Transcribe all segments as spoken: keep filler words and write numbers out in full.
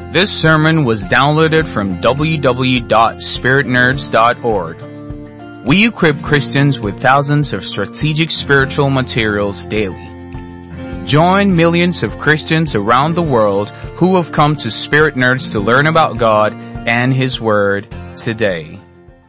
This sermon was downloaded from w w w dot spirit nerds dot org. We equip Christians with thousands of strategic spiritual materials daily. Join millions of Christians around the world who have come to Spirit Nerds to learn about God and His Word today.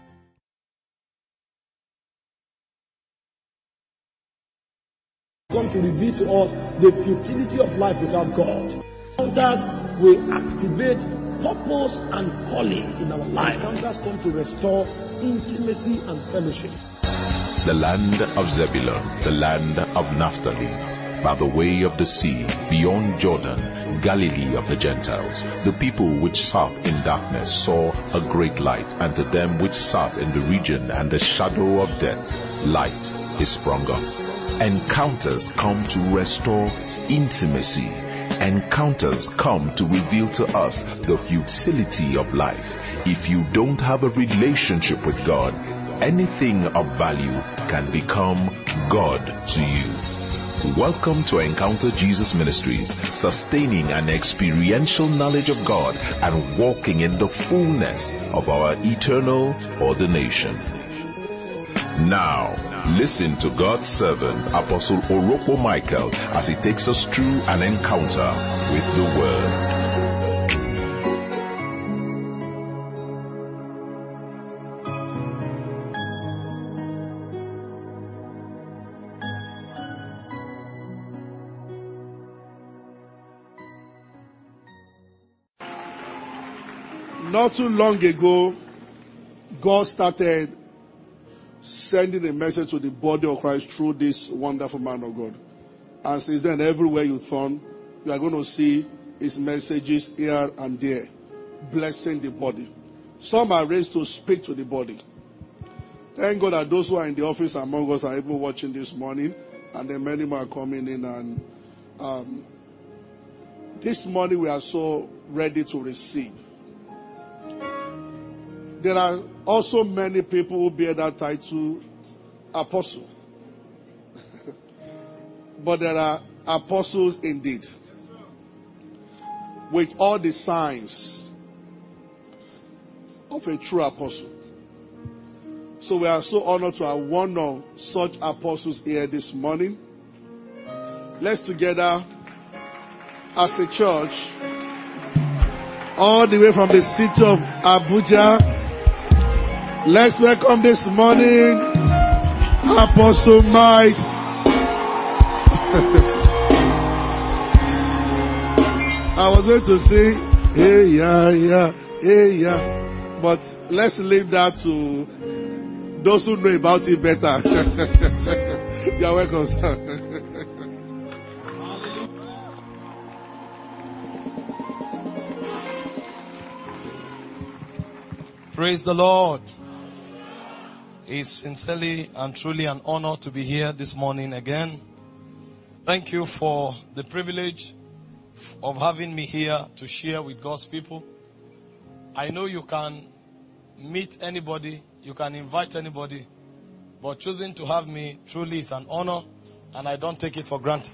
Come to reveal to us the futility of life without God. Encounters will activate purpose and calling in our life. Encounters come to restore intimacy and fellowship. The land of Zebulun, the land of Naphtali, by the way of the sea, beyond Jordan, Galilee of the Gentiles. The people which sat in darkness saw a great light, and to them which sat in the region and the shadow of death, light is sprung up. Encounters come to restore intimacy. Encounters come to reveal to us the futility of life. If you don't have a relationship with God, anything of value can become God to you. Welcome to Encounter Jesus Ministries, sustaining an experiential knowledge of God and walking in the fullness of our eternal ordination. Now, listen to God's servant, Apostle Oropo Michael, as he takes us through an encounter with the Word. Not too long ago, God started sending a message to the body of Christ through this wonderful man of God. And since then, everywhere you turn, you are going to see his messages here and there, blessing the body. Some are raised to speak to the body. Thank God that those who are in the office among us are even watching this morning, and then many more are coming in. And um, this morning we are so ready to receive. There are also many people who bear that title, apostle. But there are apostles indeed, with all the signs of a true apostle. So we are so honored to have one of such apostles here this morning. Let's together, as a church, all the way from the city of Abuja, let's welcome this morning Apostle Mike. I was going to say, hey, yeah, yeah, hey, yeah. But let's leave that to those who know about it better. You're welcome, sir. Praise the Lord. It's sincerely and truly an honor to be here this morning again. Thank you for the privilege of having me here to share with God's people. I know you can meet anybody, you can invite anybody, but choosing to have me truly is an honor, and I don't take it for granted.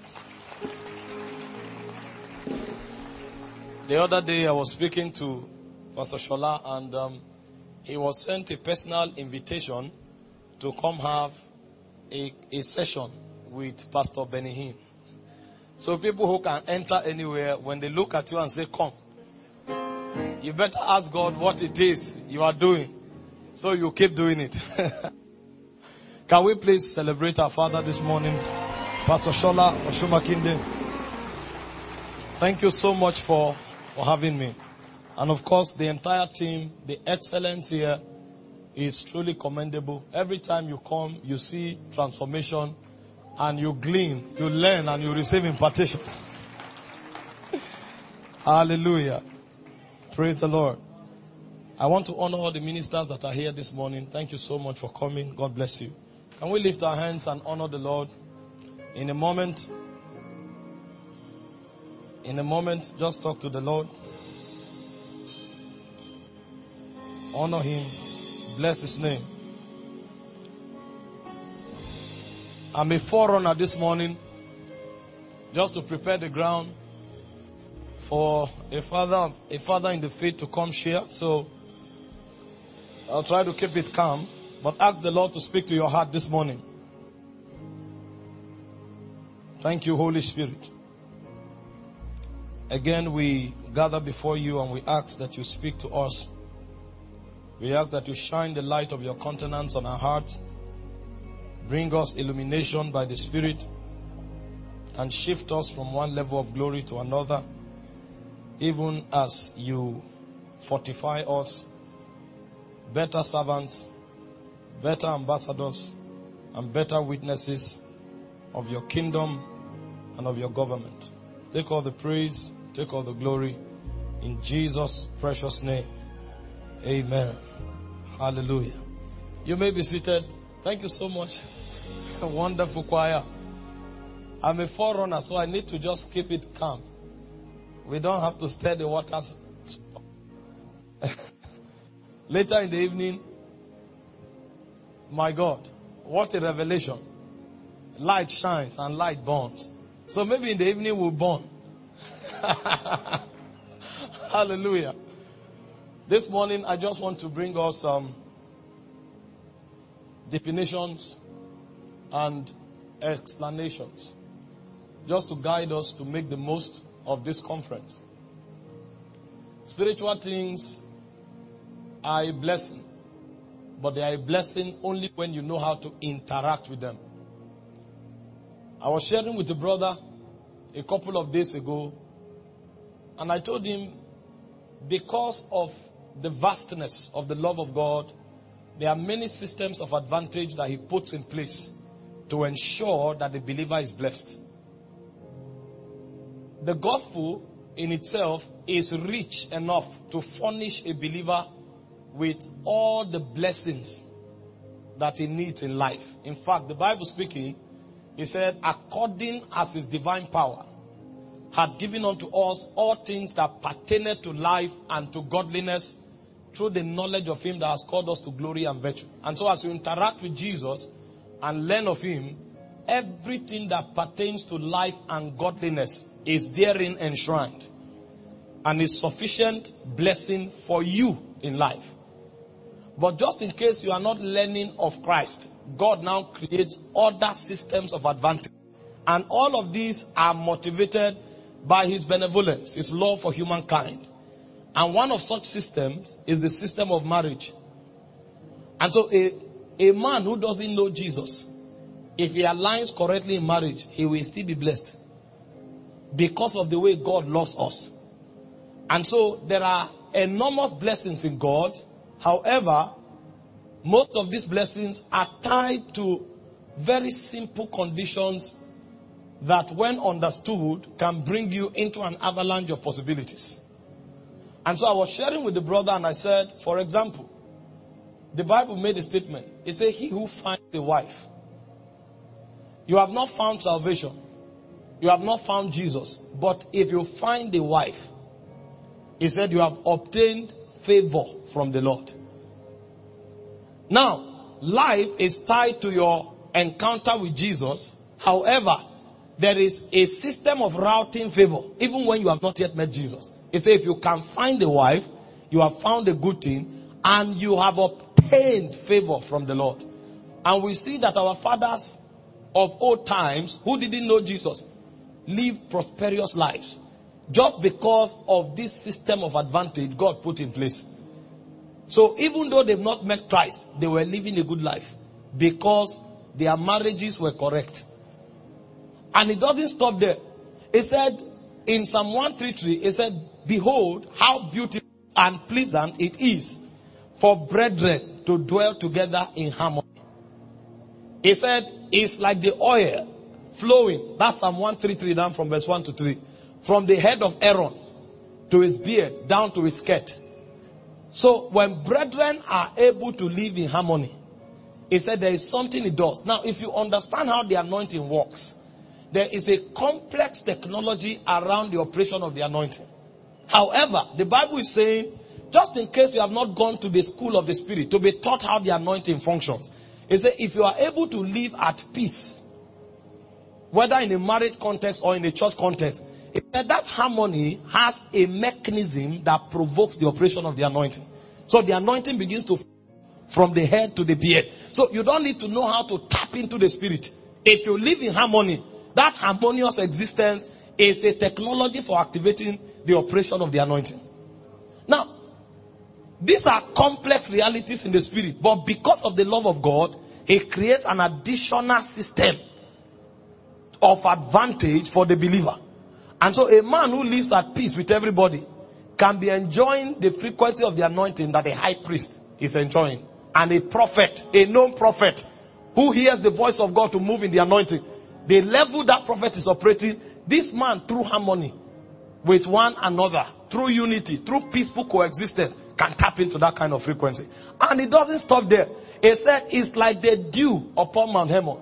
The other day I was speaking to Pastor Shola, and um, he was sent a personal invitation to come have a, a session with Pastor Benny Hinn. So people who can enter anywhere, when they look at you and say, come, you better ask God what it is you are doing, so you keep doing it. Can we please celebrate our Father this morning, Pastor Shola Oshumakinde? Thank you so much for, for having me. And of course, the entire team, the excellence here is truly commendable. Every time you come, you see transformation, and you glean, you learn, and you receive impartations. Hallelujah. Praise the Lord. I want to honor all the ministers that are here this morning. Thank you so much for coming. God bless you. Can we lift our hands and honor the Lord? In a moment, in a moment, just talk to the Lord. Honor Him. Bless His name. I'm a forerunner this morning, just to prepare the ground for a father, a father in the faith to come share. So I'll try to keep it calm, but ask the Lord to speak to your heart this morning. Thank you, Holy Spirit. Again, we gather before you and we ask that you speak to us. We ask that you shine the light of your countenance on our hearts. Bring us illumination by the Spirit and shift us from one level of glory to another, even as you fortify us, better servants, better ambassadors, and better witnesses of your kingdom and of your government. Take all the praise, take all the glory, in Jesus' precious name. Amen. Hallelujah. You may be seated. Thank you so much. A wonderful choir. I'm a forerunner, so I need to just keep it calm. We don't have to stir the waters. Later in the evening, my God, what a revelation. Light shines and light burns. So maybe in the evening we'll burn. Hallelujah. This morning I just want to bring us some definitions and explanations, just to guide us to make the most of this conference. Spiritual things are a blessing, but they are a blessing only when you know how to interact with them. I was sharing with a brother a couple of days ago, and I told him, because of the vastness of the love of God, there are many systems of advantage that he puts in place to ensure that the believer is blessed. The gospel in itself is rich enough to furnish a believer with all the blessings that he needs in life. In fact, the Bible speaking, he said, according as his divine power had given unto us all things that pertain to life and to godliness, through the knowledge of him that has called us to glory and virtue. And so as you interact with Jesus and learn of him, everything that pertains to life and godliness is therein enshrined and is sufficient blessing for you in life. But just in case you are not learning of Christ, God now creates other systems of advantage. And all of these are motivated by his benevolence, his love for humankind. And one of such systems is the system of marriage. And so a, a man who doesn't know Jesus, if he aligns correctly in marriage, he will still be blessed. Because of the way God loves us. And so there are enormous blessings in God. However, most of these blessings are tied to very simple conditions that, when understood, can bring you into an avalanche of possibilities. And so I was sharing with the brother and I said, for example, the Bible made a statement. It said, he who finds a wife. You have not found salvation. You have not found Jesus. But if you find a wife, he said, you have obtained favor from the Lord. Now, life is tied to your encounter with Jesus. However, there is a system of routing favor, even when you have not yet met Jesus. He said, if you can find a wife, you have found a good thing, and you have obtained favor from the Lord. And we see that our fathers of old times, who didn't know Jesus, lived prosperous lives. Just because of this system of advantage God put in place. So even though they've not met Christ, they were living a good life. Because their marriages were correct. And it doesn't stop there. It said, in Psalm one thirty-three, it said, behold, how beautiful and pleasant it is for brethren to dwell together in harmony. It said, it's like the oil flowing. That's Psalm one thirty-three, down from verse one to three. From the head of Aaron to his beard, down to his skirt. So when brethren are able to live in harmony, it said there is something it does. Now, if you understand how the anointing works, there is a complex technology around the operation of the anointing. However, the Bible is saying, just in case you have not gone to the school of the Spirit to be taught how the anointing functions, it says if you are able to live at peace, whether in a marriage context or in a church context, He said that harmony has a mechanism that provokes the operation of the anointing. So the anointing begins to from the head to the beard. So you don't need to know how to tap into the spirit. If you live in harmony, that harmonious existence is a technology for activating the operation of the anointing. Now, these are complex realities in the spirit, but because of the love of God, He creates an additional system of advantage for the believer. And so a man who lives at peace with everybody can be enjoying the frequency of the anointing that a high priest is enjoying. And a prophet, a known prophet, who hears the voice of God to move in the anointing, the level that prophet is operating, this man, through harmony with one another, through unity, through peaceful coexistence, can tap into that kind of frequency. And it doesn't stop there. It said it's like the dew upon Mount Hermon.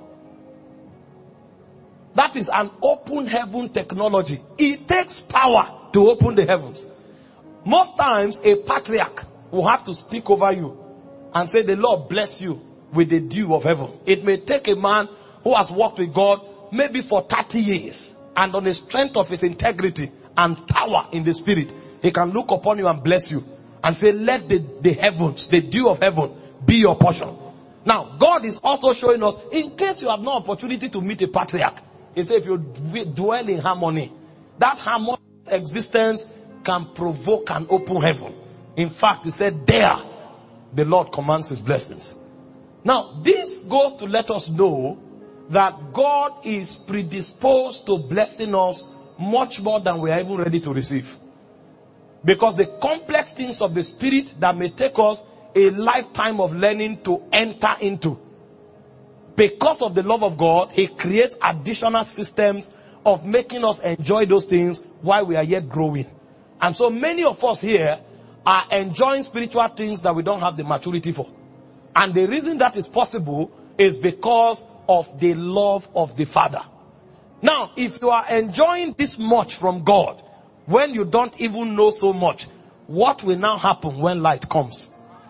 That is an open heaven technology. It takes power to open the heavens. Most times, a patriarch will have to speak over you and say, the Lord bless you with the dew of heaven. It may take a man who has walked with God maybe for thirty years, and on the strength of his integrity and power in the spirit, he can look upon you and bless you and say, let the, the heavens, the dew of heaven, be your portion. Now, God is also showing us, in case you have no opportunity to meet a patriarch, He said, if you dwell in harmony, that harmonious existence can provoke an open heaven. In fact, He said, there, the Lord commands His blessings. Now, this goes to let us know that God is predisposed to blessing us much more than we are even ready to receive. Because the complex things of the spirit that may take us a lifetime of learning to enter into, because of the love of God, He creates additional systems of making us enjoy those things while we are yet growing. And so many of us here are enjoying spiritual things that we don't have the maturity for. And the reason that is possible is because of the love of the Father. Now, if you are enjoying this much from God, when you don't even know so much, what will now happen when light comes?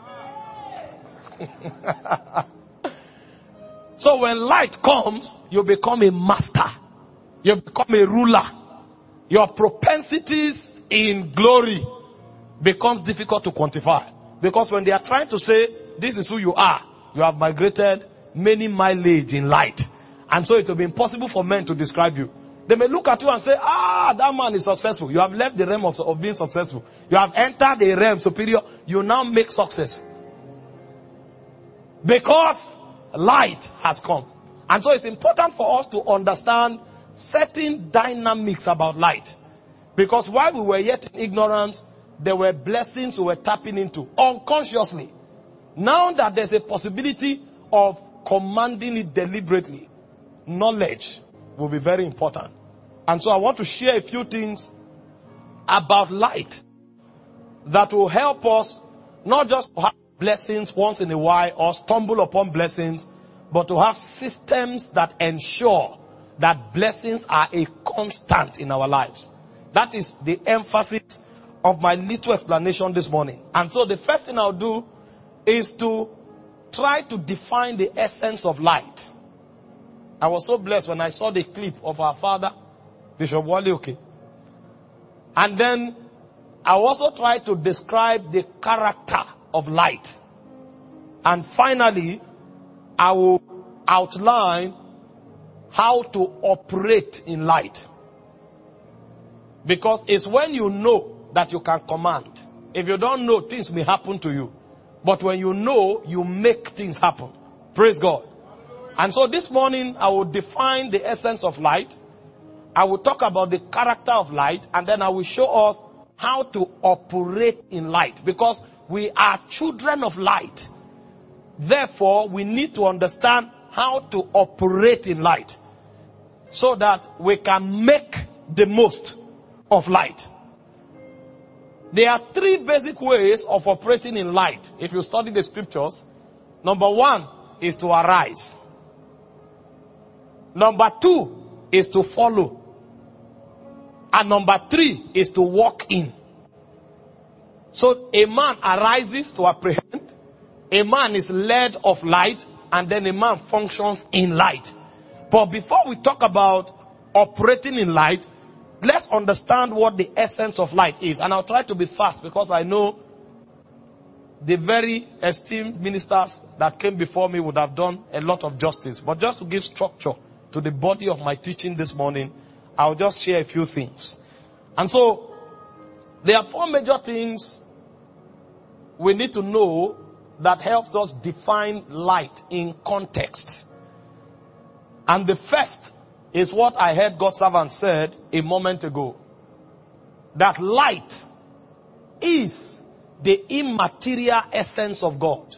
So when light comes, you become a master. You become a ruler. Your propensities in glory becomes difficult to quantify. Because when they are trying to say, this is who you are, you have migrated many mileage in light. And so it will be impossible for men to describe you. They may look at you and say, ah, that man is successful. You have left the realm of, of being successful. You have entered a realm superior. You now make success. Because light has come. And so it's important for us to understand certain dynamics about light. Because while we were yet in ignorance, there were blessings we were tapping into unconsciously. Now that there's a possibility of commanding it deliberately, knowledge will be very important. And so I want to share a few things about light that will help us not just to have blessings once in a while or stumble upon blessings, but to have systems that ensure that blessings are a constant in our lives. That is the emphasis of my little explanation this morning. And so the first thing I'll do is to try to define the essence of light. I was so blessed when I saw the clip of our father, Bishop Wale Oke. And then I also tried to describe the character of light. And finally, I will outline how to operate in light. Because it's when you know that you can command. If you don't know, things may happen to you. But when you know, you make things happen. Praise God. And so this morning, I will define the essence of light. I will talk about the character of light. And then I will show us how to operate in light. Because we are children of light. Therefore, we need to understand how to operate in light. So that we can make the most of light. There are three basic ways of operating in light. If you study the scriptures, number one is to arise. Number two is to follow. And number three is to walk in. So a man arises to apprehend. A man is led of light. And then a man functions in light. But before we talk about operating in light, let's understand what the essence of light is. And I'll try to be fast because I know the very esteemed ministers that came before me would have done a lot of justice. But just to give structure to the body of my teaching this morning, I'll just share a few things. And so, there are four major things we need to know that helps us define light in context. And the first is what I heard God's servant said a moment ago. That light is the immaterial essence of God.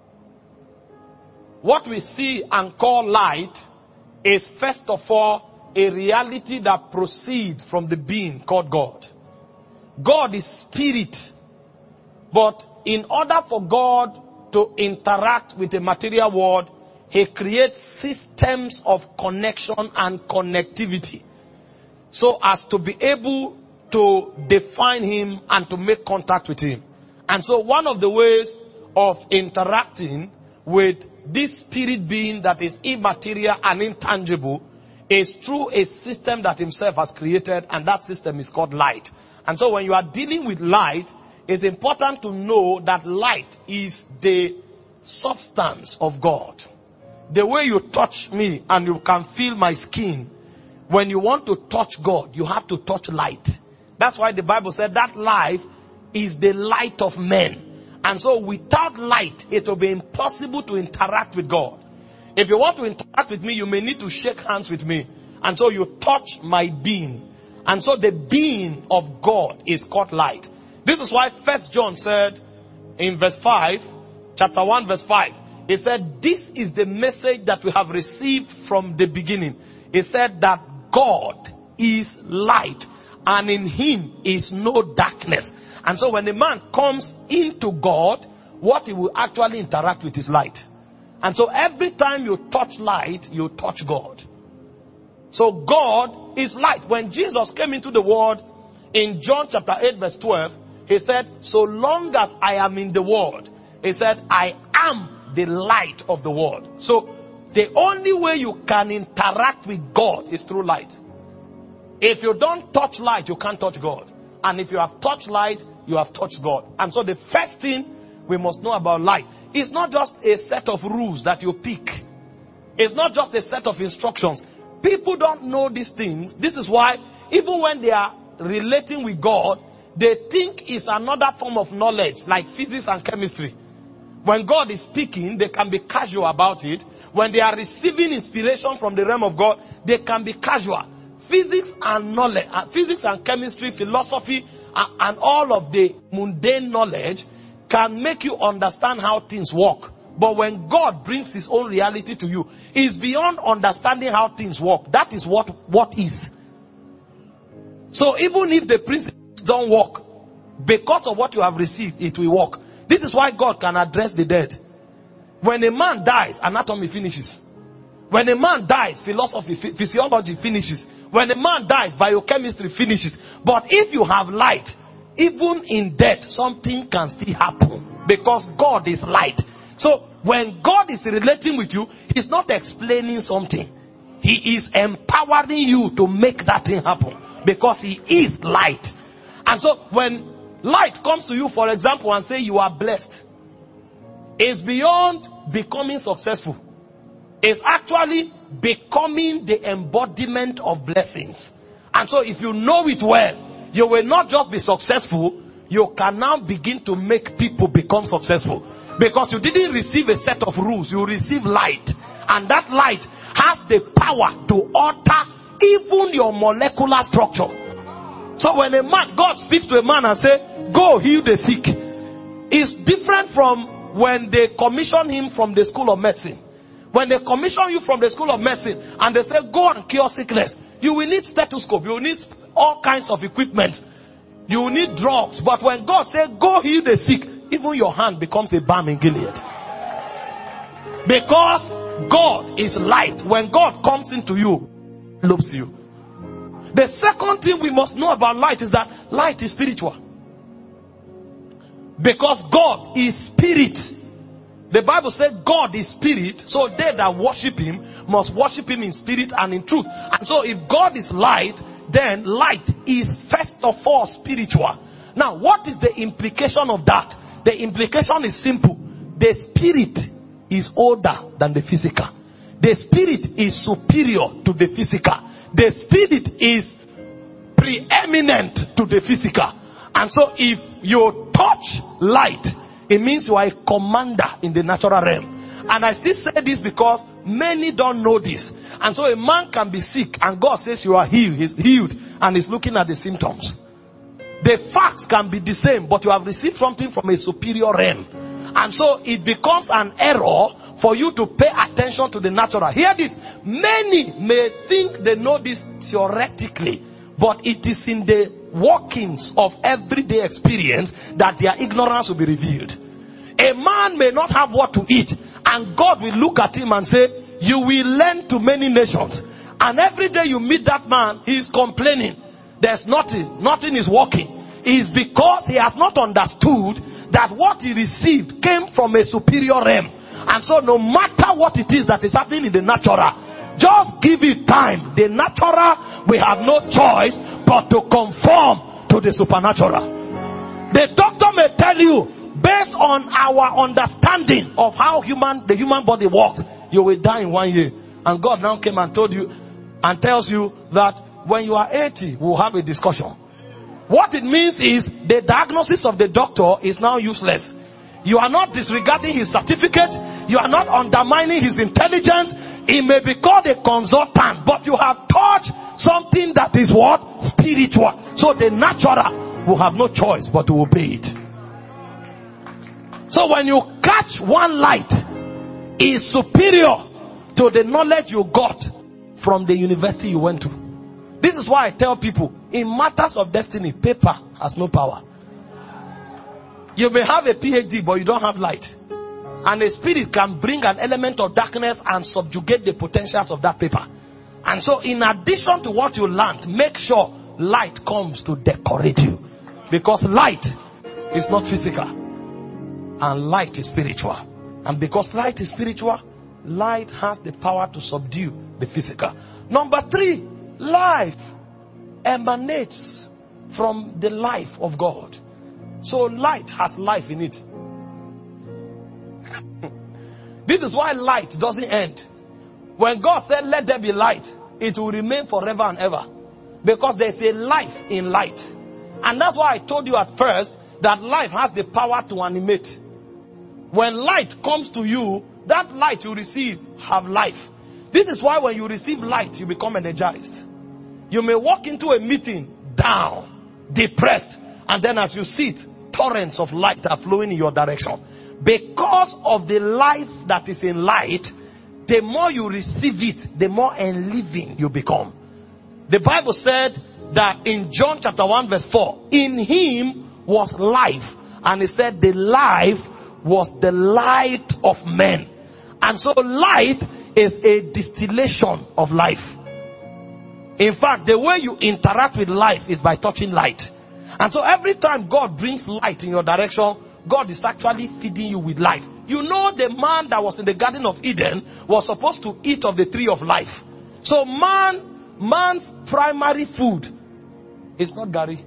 What we see and call light is first of all a reality that proceeds from the being called God. God is spirit. But in order for God to interact with the material world, He creates systems of connection and connectivity so as to be able to define Him and to make contact with Him. And so one of the ways of interacting with this spirit being that is immaterial and intangible is through a system that Himself has created, and that system is called light. And so when you are dealing with light, it's important to know that light is the substance of God. The way you touch me and you can feel my skin, when you want to touch God, you have to touch light. That's why the Bible said that life is the light of men. And so without light, it will be impossible to interact with God. If you want to interact with me, you may need to shake hands with me. And so you touch my being. And so the being of God is called light. This is why First John said in verse five, chapter one verse five, he said, this is the message that we have received from the beginning. He said that God is light and in Him is no darkness. And so when a man comes into God, what he will actually interact with is light. And so every time you touch light, you touch God. So God is light. When Jesus came into the world in John chapter eight verse twelve, He said, so long as I am in the world, He said, I am the light of the world. So the only way you can interact with God is through light. If you don't touch light, you can't touch God. And if you have touched light, you have touched God. And so the first thing we must know about light is not just a set of rules that you pick. It's not just a set of instructions. People don't know these things. This is why even when they are relating with God, they think it's another form of knowledge like physics and chemistry. When God is speaking, they can be casual about it. When they are receiving inspiration from the realm of God, they can be casual. Physics and knowledge, uh, physics and chemistry, philosophy, uh, and all of the mundane knowledge can make you understand how things work. But when God brings His own reality to you, it's beyond understanding how things work. That is what what is. So even if the principles don't work, because of what you have received, it will work. This is why God can address the dead. When a man dies, anatomy finishes. When a man dies, philosophy, physiology finishes. When a man dies, biochemistry finishes. But if you have light, even in death, something can still happen. Because God is light. So when God is relating with you, He's not explaining something. He is empowering you to make that thing happen. Because He is light. And so when light comes to you, for example, and say you are blessed, it's beyond becoming successful. It's actually becoming the embodiment of blessings. And so if you know it well, you will not just be successful, you can now begin to make people become successful. Because you didn't receive a set of rules, you receive light. And that light has the power to alter even your molecular structure. So when a man, God speaks to a man and say, go heal the sick, it's different from when they commission him from the school of medicine. When they commission you from the school of medicine and they say, go and cure sickness, you will need stethoscope, you will need all kinds of equipment, you will need drugs. But when God says, go heal the sick, even your hand becomes a balm in Gilead. Because God is light. When God comes into you, He loves you. The second thing we must know about light is that light is spiritual. Because God is spirit. The Bible says God is spirit, so they that worship Him must worship Him in spirit and in truth. And so if God is light, then light is first of all spiritual. Now, what is the implication of that? The implication is simple. The spirit is older than the physical. The spirit is superior to the physical. The spirit is preeminent to the physical. And so if you touch light, it means you are a commander in the natural realm. And I still say this because many don't know this. And so a man can be sick and God says you are healed. He's healed and he's looking at the symptoms. The facts can be the same, but you have received something from a superior realm. And so it becomes an error for you to pay attention to the natural. Hear this. Many may think they know this theoretically, but it is in the workings of everyday experience that their ignorance will be revealed. A man may not have what to eat, and God will look at him and say, you will lend to many nations. And every day you meet that man, he is complaining. There's nothing. Nothing is working. It is because he has not understood that what he received came from a superior realm. And so no matter what it is that is happening in the natural, just give it time. The natural, we have no choice but to conform to the supernatural. The doctor may tell you, based on our understanding of how human the human body works, you will die in one year. And God now came and told you and tells you that when you are eighty, we'll have a discussion. What it means is the diagnosis of the doctor is now useless. You are not disregarding his certificate. You are not undermining his intelligence. He may be called a consultant, but you have touched something that is what? Spiritual. So the natural will have no choice but to obey it. So when you catch one light, it is superior to the knowledge you got from the university you went to. This is why I tell people, in matters of destiny, paper has no power. You may have a P H D, but you don't have light. And a spirit can bring an element of darkness and subjugate the potentials of that paper. And so in addition to what you learned, make sure light comes to decorate you. Because light is not physical. And light is spiritual. And because light is spiritual, light has the power to subdue the physical. Number three, life emanates from the life of God. So light has life in it. This is why light doesn't end. When God said let there be light, it will remain forever and ever. Because there's a life in light. And that's why I told you at first that life has the power to animate. When light comes to you, that light you receive have life. This is why when you receive light, you become energized. You may walk into a meeting down, depressed, and then as you sit, torrents of light are flowing in your direction. Because of the life that is in light, the more you receive it, the more enlivening you become. The Bible said that in John chapter one verse four, in him was life. And it said the life was the light of men. And so light is a distillation of life. In fact, the way you interact with life is by touching light. And so every time God brings light in your direction, God is actually feeding you with life. You know the man that was in the Garden of Eden was supposed to eat of the tree of life. So man, man's primary food is not Gary.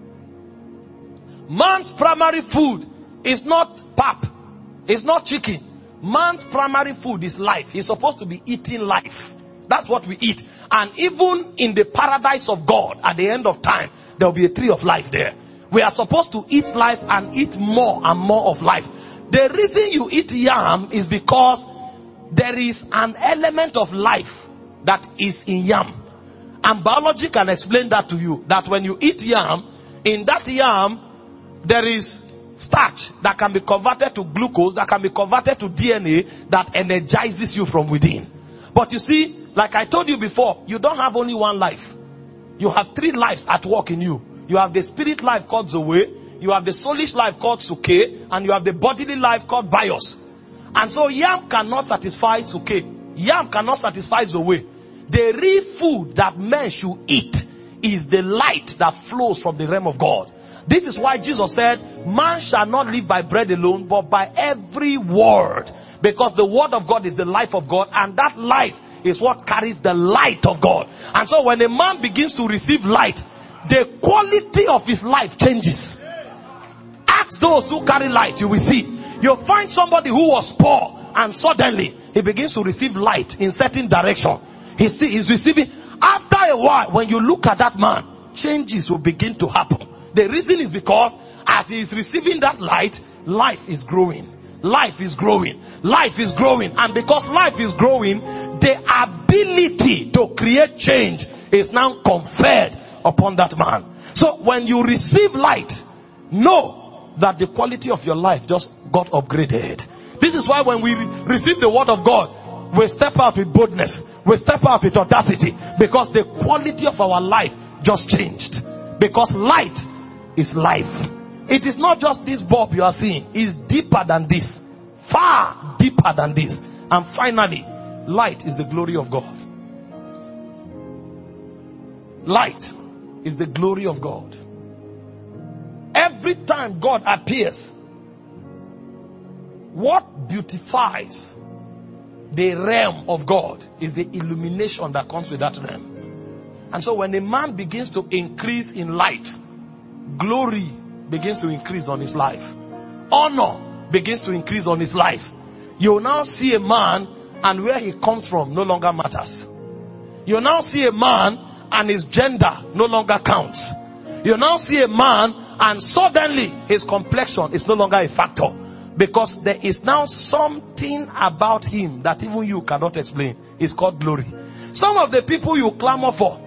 Man's primary food is not pap. It's not chicken. Man's primary food is life. He's supposed to be eating life. That's what we eat. And even in the paradise of God, at the end of time, there will be a tree of life there. We are supposed to eat life and eat more and more of life. The reason you eat yam is because there is an element of life that is in yam. And biology can explain that to you. That when you eat yam, in that yam, there is starch that can be converted to glucose, that can be converted to D N A, that energizes you from within. But you see, like I told you before, you don't have only one life. You have three lives at work in you. You have the spirit life called Zoe, you have the soulish life called Suke, and you have the bodily life called Bios. And so yam cannot satisfy Suke. Yam cannot satisfy Zoe. The real food that men should eat is the light that flows from the realm of God. This is why Jesus said, man shall not live by bread alone, but by every word. Because the word of God is the life of God, and that life is what carries the light of God. And so when a man begins to receive light, the quality of his life changes. Ask those who carry light, you will see. You'll find somebody who was poor, and suddenly he begins to receive light in certain direction. He see, he's receiving. After a while, when you look at that man, changes will begin to happen. The reason is because as he is receiving that light, life is growing. Life is growing. Life is growing. And because life is growing, the ability to create change is now conferred upon that man. So when you receive light, know that the quality of your life just got upgraded. This is why when we re- receive the word of God, we step out with boldness. We step out with audacity. Because the quality of our life just changed. Because light is life. It is not just this bulb you are seeing. It's deeper than this. Far deeper than this. And finally, light is the glory of God. Light is the glory of God. Every time God appears, what beautifies the realm of God is the illumination that comes with that realm. And so when a man begins to increase in light, glory begins to increase on his life. Honor begins to increase on his life. You will now see a man, and where he comes from no longer matters. You now see a man and his gender no longer counts. You now see a man and suddenly his complexion is no longer a factor. Because there is now something about him that even you cannot explain. It's called glory. Some of the people you clamor for,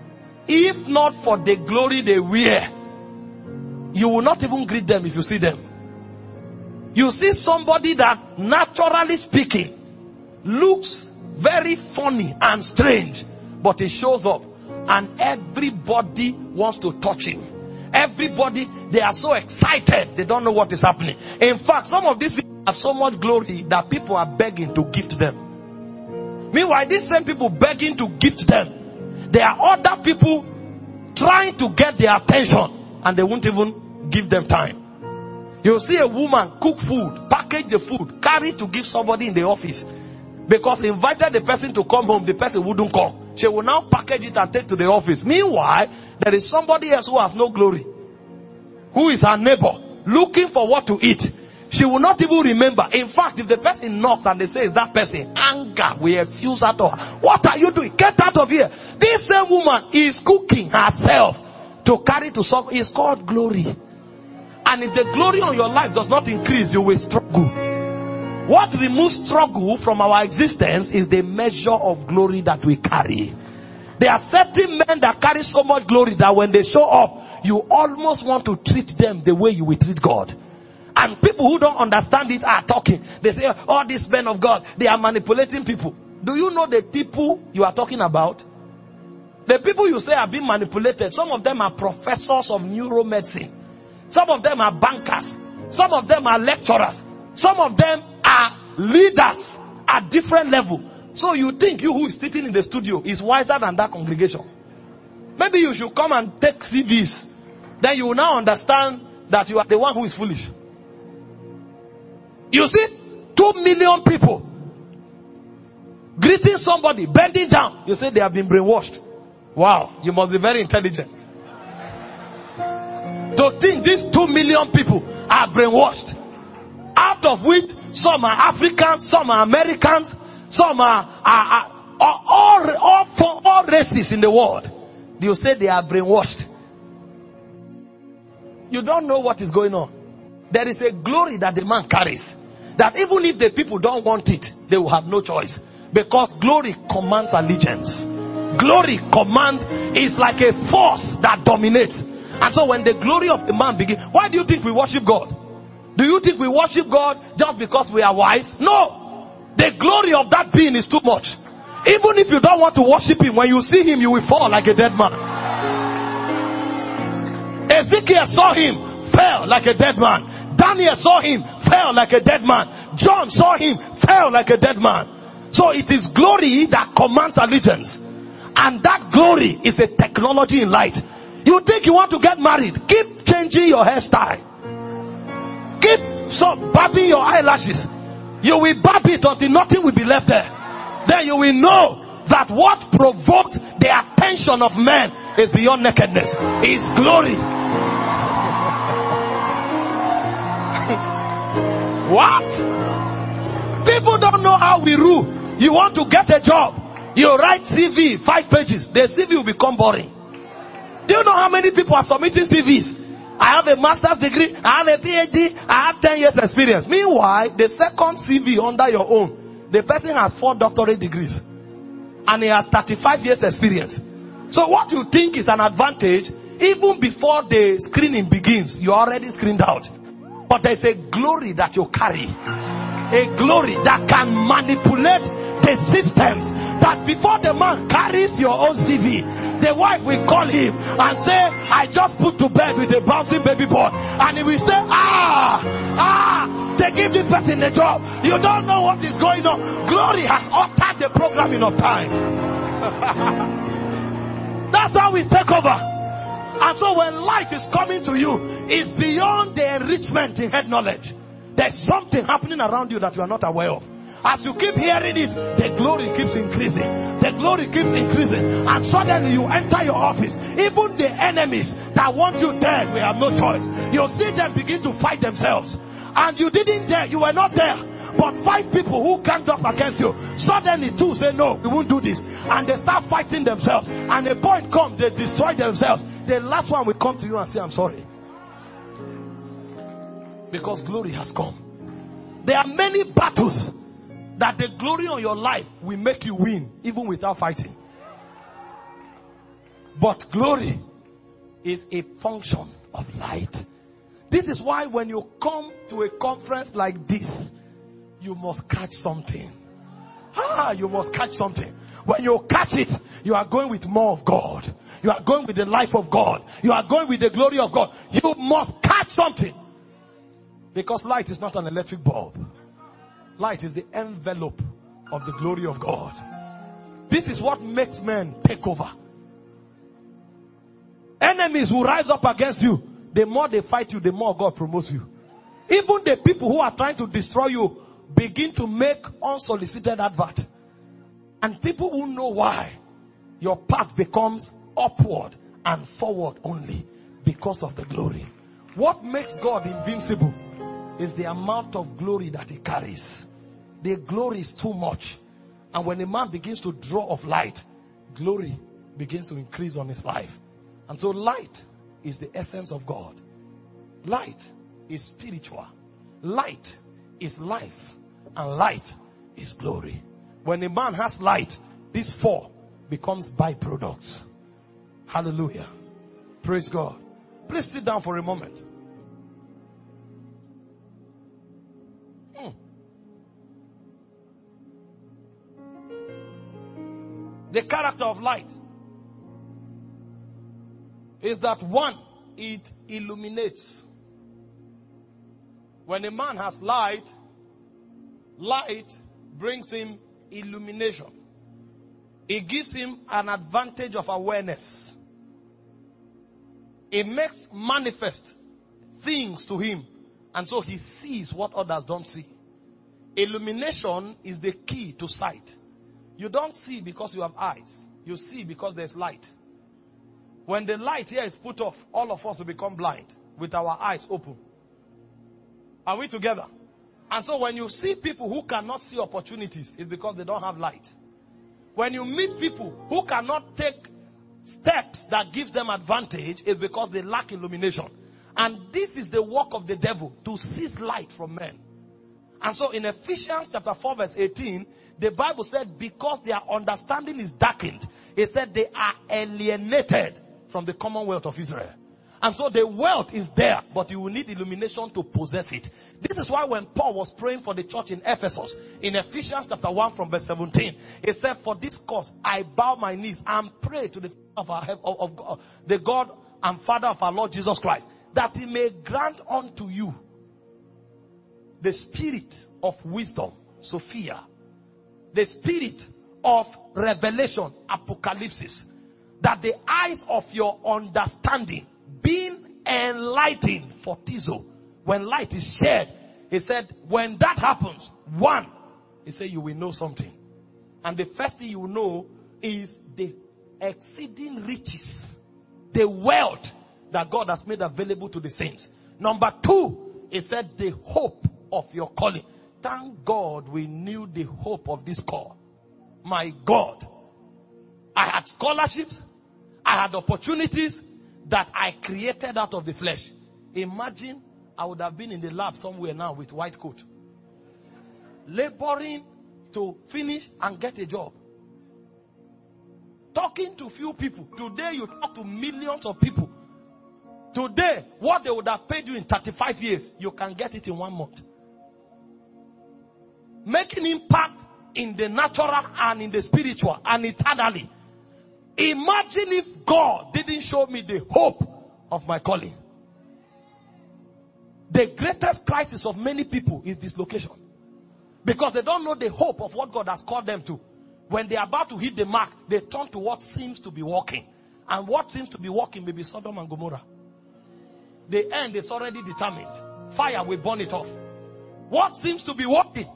if not for the glory they wear, you will not even greet them if you see them. You see somebody that, naturally speaking, looks very funny and strange, but he shows up and everybody wants to touch him. Everybody, they are so excited, they don't know what is happening. In fact, some of these people have so much glory that people are begging to gift them. Meanwhile, these same people begging to gift them, there are other people trying to get their attention and they won't even give them time. You'll see a woman cook food, package the food, carry to give somebody in the office. Because he invited the person to come home, the person wouldn't come. She will now package it and take to the office. Meanwhile, there is somebody else who has no glory, who is her neighbor, looking for what to eat. She will not even remember. In fact, if the person knocks and they say it's that person, anger will effuse out of her. What are you doing? Get out of here. This same woman is cooking herself to carry to some. It's called glory. And if the glory on your life does not increase, you will struggle. What removes struggle from our existence is the measure of glory that we carry. There are certain men that carry so much glory that when they show up, you almost want to treat them the way you will treat God. And people who don't understand it are talking. They say, all oh, these men of God, they are manipulating people. Do you know the people you are talking about? The people you say are being manipulated, some of them are professors of neuromedicine. Some of them are bankers. Some of them are lecturers. Some of them are leaders at different level. So you think you who is sitting in the studio is wiser than that congregation. Maybe you should come and take C Vs. Then you will now understand that you are the one who is foolish. You see, two million people greeting somebody, bending down. You say they have been brainwashed. Wow, you must be very intelligent to think these two million people are brainwashed. Out of which some are Africans, some are Americans, some are, are, are all, all, for all races in the world. You say they are brainwashed. You don't know what is going on. There is a glory that the man carries, that even if the people don't want it, they will have no choice. Because glory commands allegiance. Glory commands is like a force that dominates. And so when the glory of the man begins, why do you think we worship God? Do you think we worship God just because we are wise? No. The glory of that being is too much. Even if you don't want to worship him, when you see him, you will fall like a dead man. Ezekiel saw him, fell like a dead man. Daniel saw him, fell like a dead man. John saw him, fell like a dead man. So it is glory that commands allegiance. And that glory is a technology in light. You think you want to get married? Keep changing your hairstyle. Keep so barbing your eyelashes. You will barb it until nothing will be left there. Then you will know that what provoked the attention of men is beyond nakedness. Is glory. What? People don't know how we rule. You want to get a job, you write C V, five pages. The C V will become boring. Do you know how many people are submitting C Vs? I have a master's degree, I have a P H D, I have ten years experience. Meanwhile, the second C V under your own, the person has four doctorate degrees and he has thirty-five years experience. So what you think is an advantage, even before the screening begins, you're already screened out. But there's a glory that you carry, a glory that can manipulate the systems, that before the man carries your own C V, the wife will call him and say, I just put to bed with a bouncing baby boy. And he will say, ah, ah, they give this person a job. You don't know what is going on. Glory has altered the programming of time. That's how we take over. And so when light is coming to you, it's beyond the enrichment in head knowledge. There's something happening around you that you are not aware of. As you keep hearing it, the glory keeps increasing. The glory keeps increasing. And suddenly you enter your office. Even the enemies that want you dead, we have no choice. You'll see them begin to fight themselves. And you didn't dare, you were not there. But five people who ganged up against you, suddenly two say, no, we won't do this. And they start fighting themselves. And a point comes, they destroy themselves. The last one will come to you and say, I'm sorry. Because glory has come. There are many battles that the glory on your life will make you win, even without fighting. But glory is a function of light. This is why when you come to a conference like this, you must catch something. Ah, you must catch something. When you catch it, you are going with more of God. You are going with the life of God. You are going with the glory of God. You must catch something. Because light is not an electric bulb. Light is the envelope of the glory of God. This is what makes men take over. Enemies will rise up against you. The more they fight you, the more God promotes you. Even the people who are trying to destroy you begin to make unsolicited advert. And people who know why, your path becomes upward and forward only because of the glory. What makes God invincible is the amount of glory that he carries. The glory is too much. And when a man begins to draw of light, glory begins to increase on his life. And so light is the essence of God. Light is spiritual. Light is life. And light is glory. When a man has light, these four becomes byproducts. Hallelujah. Praise God. Please sit down for a moment. Hmm. The character of light is that one, it illuminates. When a man has light, light brings him illumination. It gives him an advantage of awareness. It makes manifest things to him. And so he sees what others don't see. Illumination is the key to sight. You don't see because you have eyes. You see because there's light. When the light here is put off, all of us will become blind with our eyes open. Are we together? And so when you see people who cannot see opportunities, it's because they don't have light. When you meet people who cannot take steps that gives them advantage, it's because they lack illumination. And this is the work of the devil, to seize light from men. And so in Ephesians chapter four verse eighteen, the Bible said because their understanding is darkened, it said they are alienated from the commonwealth of Israel. And so the wealth is there, but you will need illumination to possess it. This is why when Paul was praying for the church in Ephesus, in Ephesians chapter one from verse seventeen, he said, for this cause I bow my knees and pray to the of, our, of, of, of the God and Father of our Lord Jesus Christ, that he may grant unto you the spirit of wisdom, Sophia, the spirit of revelation, Apocalypse, that the eyes of your understanding being enlightened, for Tizo, when light is shared, he said, when that happens, one, he said, you will know something. And the first thing you will know is the exceeding riches, the wealth that God has made available to the saints. Number two, he said the hope of your calling. Thank God we knew the hope of this call. My God, I had scholarships, I had opportunities that I created out of the flesh. Imagine I would have been in the lab somewhere now with white coat, laboring to finish and get a job. Talking to few people. Today you talk to millions of people. Today, what they would have paid you in thirty-five years, you can get it in one month. Making impact in the natural and in the spiritual and eternally. Imagine if God didn't show me the hope of my calling. The greatest crisis of many people is dislocation. Because they don't know the hope of what God has called them to. When they are about to hit the mark, they turn to what seems to be working. And what seems to be working may be Sodom and Gomorrah. The end is already determined. Fire will burn it off. What seems to be working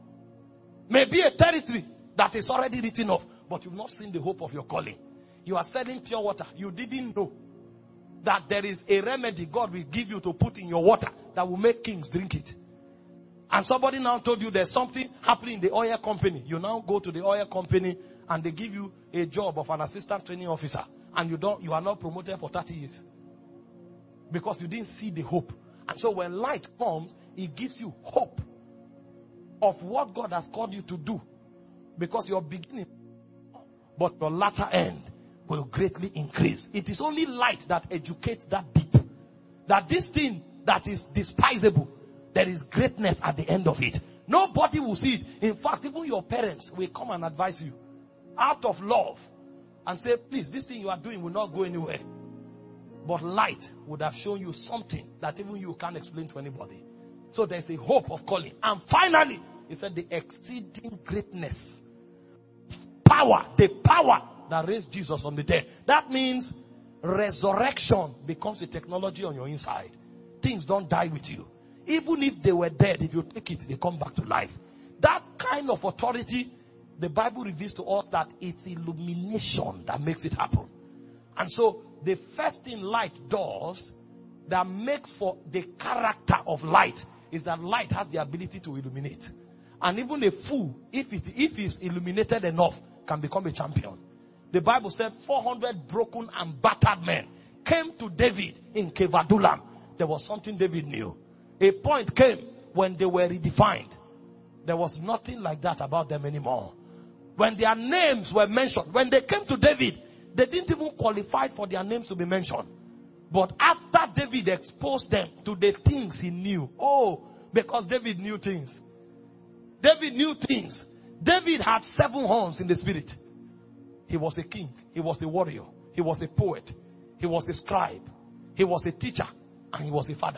may be a territory that is already written off. But you've not seen the hope of your calling. You are selling pure water. You didn't know that there is a remedy God will give you to put in your water that will make kings drink it. And somebody now told you there's something happening in the oil company. You now go to the oil company and they give you a job of an assistant training officer. And you don't, you are not promoted for thirty years. Because you didn't see the hope. And so when light comes, it gives you hope of what God has called you to do. Because your beginning, but your latter end will greatly increase. It is only light that educates that deep. That this thing that is despisable, there is greatness at the end of it. Nobody will see it. In fact, even your parents will come and advise you out of love and say, please, this thing you are doing will not go anywhere. But light would have shown you something that even you can't explain to anybody. So there's a hope of calling. And finally, he said the exceeding greatness, power, the power that raised Jesus from the dead. That means resurrection becomes a technology on your inside. Things don't die with you. Even if they were dead, if you take it, they come back to life. That kind of authority, the Bible reveals to us that it's illumination that makes it happen. And so, the first thing light does that makes for the character of light is that light has the ability to illuminate. And even a fool, if it if he's illuminated enough, can become a champion. The Bible said four hundred broken and battered men came to David in Cave Adullam. There was something David knew. A point came when they were redefined. There was nothing like that about them anymore. When their names were mentioned, when they came to David, they didn't even qualify for their names to be mentioned. But after David exposed them to the things he knew. Oh, because David knew things. David knew things. David had seven horns in the spirit. He was a king. He was a warrior. He was a poet. He was a scribe. He was a teacher. And he was a father.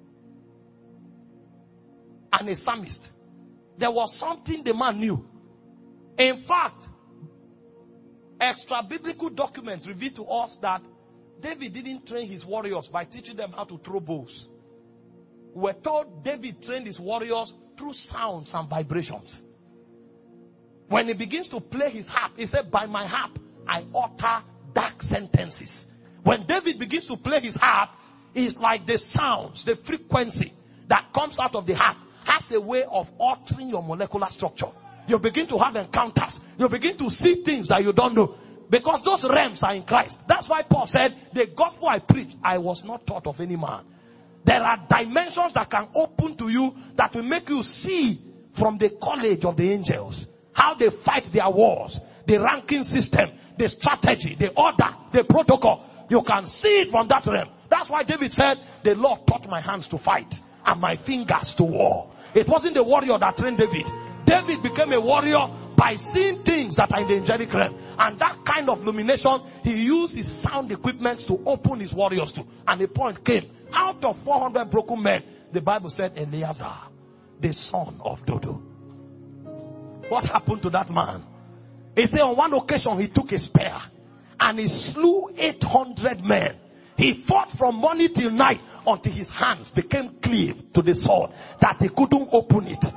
And a psalmist. There was something the man knew. In fact, extra biblical documents reveal to us that David didn't train his warriors by teaching them how to throw bows. We're told David trained his warriors through sounds and vibrations. When he begins to play his harp, he said, by my harp, I utter dark sentences. When David begins to play his harp, it's like the sounds, the frequency that comes out of the harp has a way of altering your molecular structure. You begin to have encounters. You begin to see things that you don't know. Because those realms are in Christ. That's why Paul said, the gospel I preach, I was not taught of any man. There are dimensions that can open to you that will make you see from the college of the angels how they fight their wars, the ranking system, the strategy, the order, the protocol. You can see it from that realm. That's why David said, the Lord taught my hands to fight and my fingers to war. It wasn't the warrior that trained David. David became a warrior by seeing things that are in the angelic realm. And that kind of illumination, he used his sound equipment to open his warriors to. And the point came, out of four hundred broken men, the Bible said Eleazar, the son of Dodo. What happened to that man? He said on one occasion he took a spear and he slew eight hundred men. He fought from morning till night until his hands became cleaved to the sword that he couldn't open it.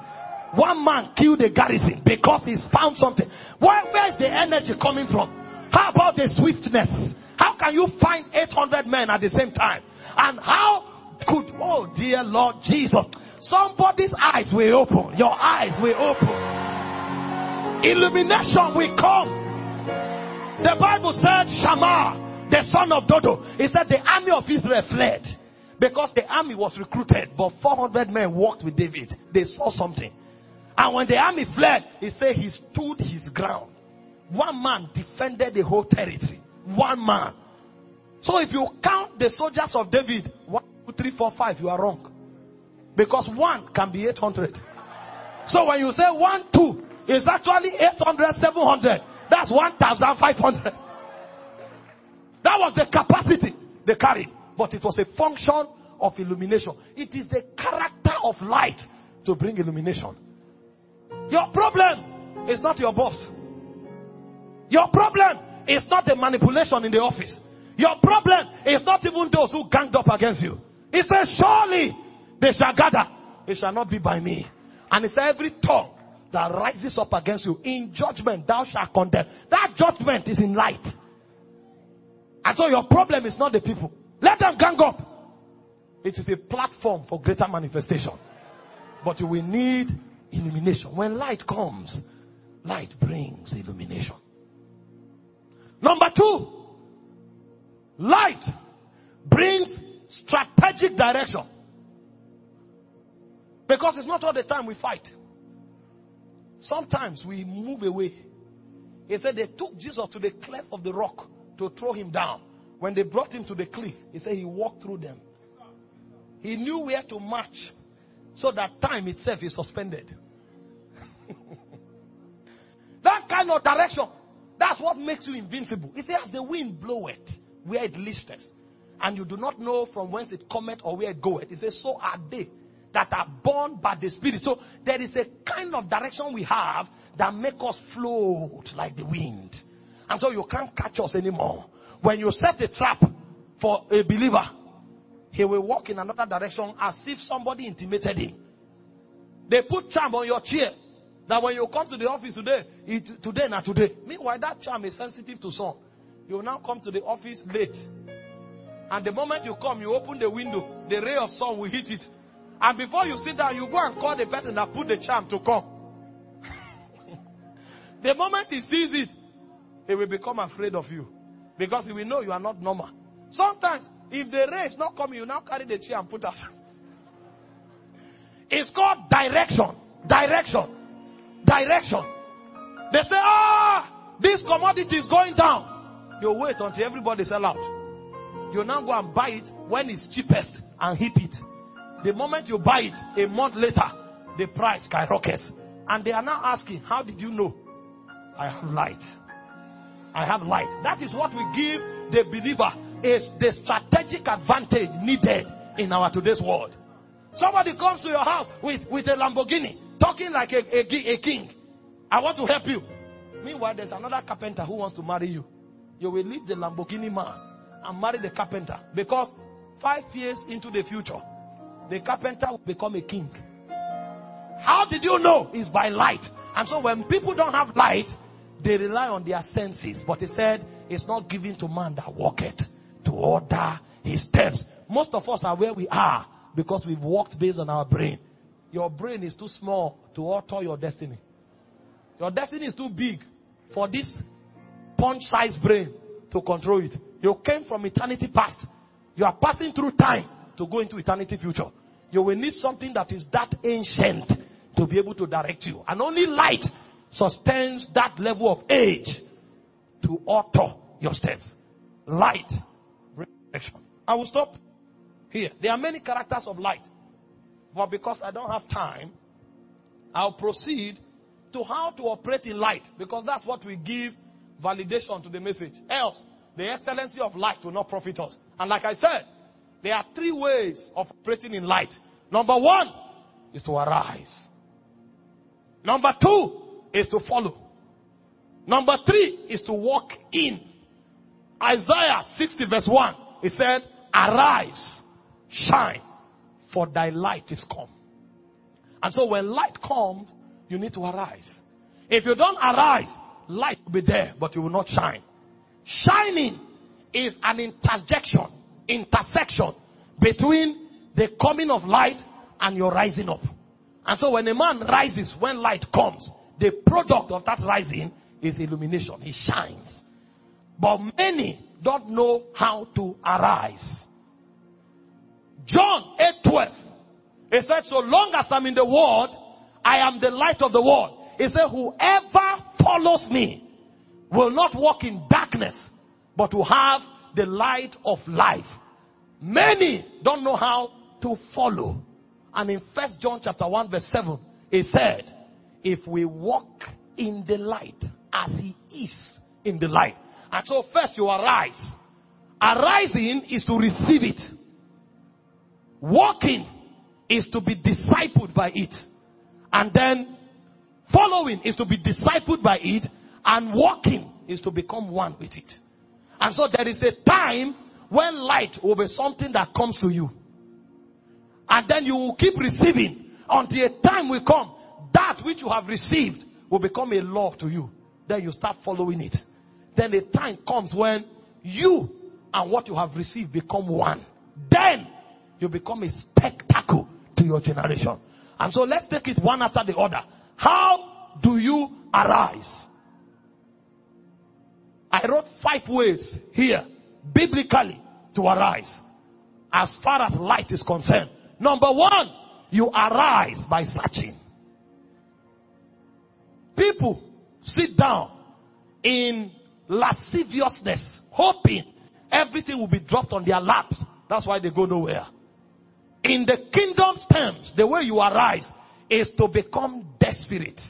One man killed a garrison because he's found something. Where, where is the energy coming from? How about the swiftness? How can you find eight hundred men at the same time? And how could, oh dear Lord Jesus, somebody's eyes will open. Your eyes will open. Illumination will come. The Bible said Shammah, the son of Dodo, he said the army of Israel fled because the army was recruited, but four hundred men walked with David. They saw something. And when the army fled, he said he stood his ground. One man defended the whole territory. One man. So if you count the soldiers of David, one, two, three, four, five, you are wrong. Because one can be eight hundred. So when you say one, two, it's actually eight hundred, seven hundred. That's one thousand five hundred. That was the capacity they carried. But it was a function of illumination. It is the character of light to bring illumination. Your problem is not your boss. Your problem is not the manipulation in the office. Your problem is not even those who ganged up against you. He says, surely they shall gather. It shall not be by me. And he said, every tongue that rises up against you in judgment thou shalt condemn. That judgment is in light. And so your problem is not the people. Let them gang up. It is a platform for greater manifestation. But you will need illumination. When light comes, light brings illumination. Number two, light brings strategic direction. Because it's not all the time we fight. Sometimes we move away. He said they took Jesus to the cleft of the rock to throw him down. When they brought him to the cliff, he said he walked through them. He knew where to march. So that time itself is suspended. That kind of direction, that's what makes you invincible. He says, as the wind bloweth, where it listeth, and you do not know from whence it cometh or where it goeth. He says, so are they that are born by the Spirit. So there is a kind of direction we have that make us float like the wind. And so you can't catch us anymore. When you set a trap for a believer, he will walk in another direction as if somebody intimated him. They put charm on your chair that when you come to the office today, it, today not today. Meanwhile, that charm is sensitive to sun. You will now come to the office late. And the moment you come, you open the window, the ray of sun will hit it. And before you sit down, you go and call the person that put the charm to come. The moment he sees it, he will become afraid of you. Because he will know you are not normal. Sometimes, if the ray is not coming, you now carry the chair and put us. It's called direction. Direction. Direction. They say, ah, this commodity is going down. You wait until everybody sell out. You now go and buy it when it's cheapest and heap it. The moment you buy it, a month later, the price skyrockets. And they are now asking, how did you know? I have light. I have light. That is what we give the believer, is the strategic advantage needed in our today's world. Somebody comes to your house with, with a Lamborghini, talking like a, a, a king. I want to help you. Meanwhile, there's another carpenter who wants to marry you. You will leave the Lamborghini man and marry the carpenter. Because five years into the future, the carpenter will become a king. How did you know? It's by light. And so when people don't have light, they rely on their senses. But he said, it's not given to man that walketh to order his steps. Most of us are where we are because we've walked based on our brain. Your brain is too small to alter your destiny. Your destiny is too big for this punch-sized brain to control it. You came from eternity past. You are passing through time to go into eternity future. You will need something that is that ancient to be able to direct you. And only light sustains that level of age to alter your steps. Light brings direction. I will stop here. There are many characters of light. But because I don't have time, I'll proceed to how to operate in light. Because that's what we give validation to the message. Else, the excellency of light will not profit us. And like I said, there are three ways of operating in light. Number one is to arise. Number two is to follow. Number three is to walk in. Isaiah sixty verse one, it said, arise, shine, for thy light is come. And so when light comes, you need to arise. If you don't arise, light will be there, but you will not shine. Shining is an interjection, intersection between the coming of light and your rising up. And so when a man rises, when light comes, the product of that rising is illumination. He shines. But many don't know how to arise. John eight twelve. He said, so long as I'm in the world, I am the light of the world. He said, whoever follows me will not walk in darkness, but will have the light of life. Many don't know how to follow. And in First John chapter one verse seven, he said, if we walk in the light as he is in the light. And so first you arise. Arising is to receive it. Walking is to be discipled by it. And then following is to be discipled by it. And walking is to become one with it. And so there is a time when light will be something that comes to you. And then you will keep receiving until a time will come. That which you have received will become a law to you. Then you start following it. Then a time comes when you and what you have received become one. Then you become a spectacle to your generation. And so let's take it one after the other. How do you arise? I wrote five ways here, biblically, to arise. As far as light is concerned. Number one, you arise by searching. People sit down in lasciviousness, hoping everything will be dropped on their laps. That's why they go nowhere. In the kingdom's terms, the way you arise is to become desperate.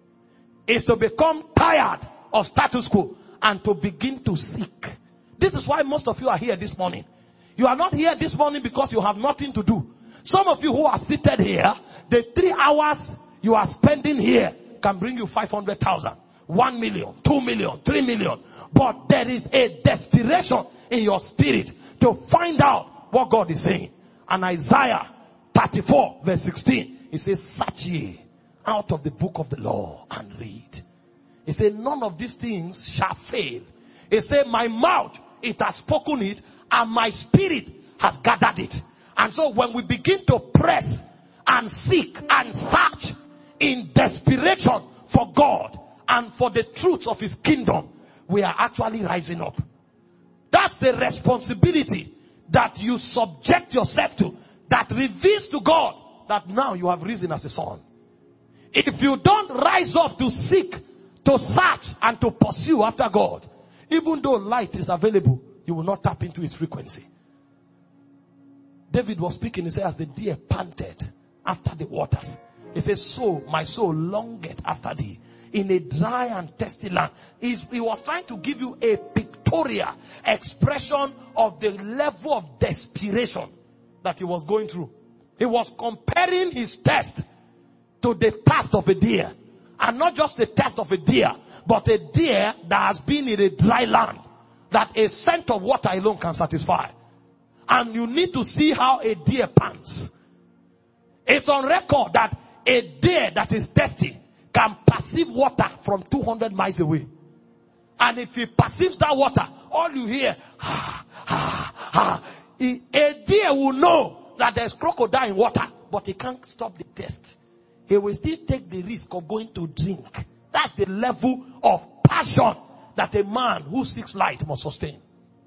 Is to become tired of status quo and to begin to seek. This is why most of you are here this morning. You are not here this morning because you have nothing to do. Some of you who are seated here, the three hours you are spending here can bring you five hundred thousand, one million, two million, three million. But there is a desperation in your spirit to find out what God is saying. And Isaiah thirty-four verse sixteen, it says, search ye out of the book of the law and read. It says, none of these things shall fail. It says, my mouth, it has spoken it, and my spirit has gathered it. And so when we begin to press and seek and search in desperation for God and for the truths of his kingdom, we are actually rising up. That's the responsibility that you subject yourself to, that reveals to God that now you have risen as a son. If you don't rise up to seek, to search, and to pursue after God, even though light is available, you will not tap into its frequency. David was speaking, he said, as the deer panted after the waters. He says, so my soul longeth after thee in a dry and thirsty land. He's, he was trying to give you a pictorial expression of the level of desperation that he was going through. He was comparing his thirst to the thirst of a deer. And not just the thirst of a deer, but a deer that has been in a dry land, that a scent of water alone can satisfy. And you need to see how a deer pants. It's on record that a deer that is thirsty can perceive water from two hundred miles away. And if he perceives that water, all you hear, ah, ah, ah, a deer will know that there's crocodile in water, but he can't stop the thirst. He will still take the risk of going to drink. That's the level of passion that a man who seeks light must sustain.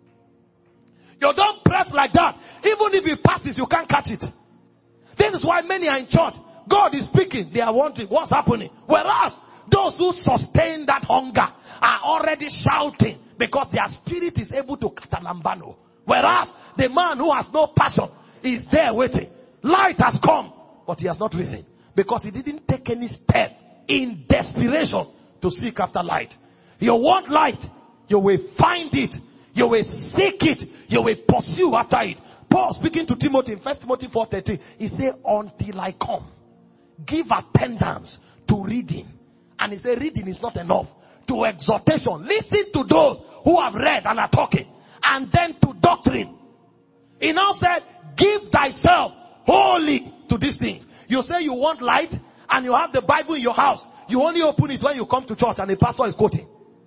You don't press like that. Even if it passes, you can't catch it. This is why many are in church. God is speaking. They are wondering what's happening. Whereas those who sustain that hunger are already shouting because their spirit is able to katalambano. Whereas the man who has no passion is there waiting. Light has come, but he has not risen because he didn't take any step in desperation to seek after light. You want light, you will find it. You will seek it. You will pursue after it. Paul speaking to Timothy in First Timothy four thirteen, he said, until I come, give attendance to reading. And he said, reading is not enough. To exhortation. Listen to those who have read and are talking. And then to doctrine. He now said, give thyself wholly to these things. You say you want light, and you have the Bible in your house, you only open it when you come to church and the pastor is quoting.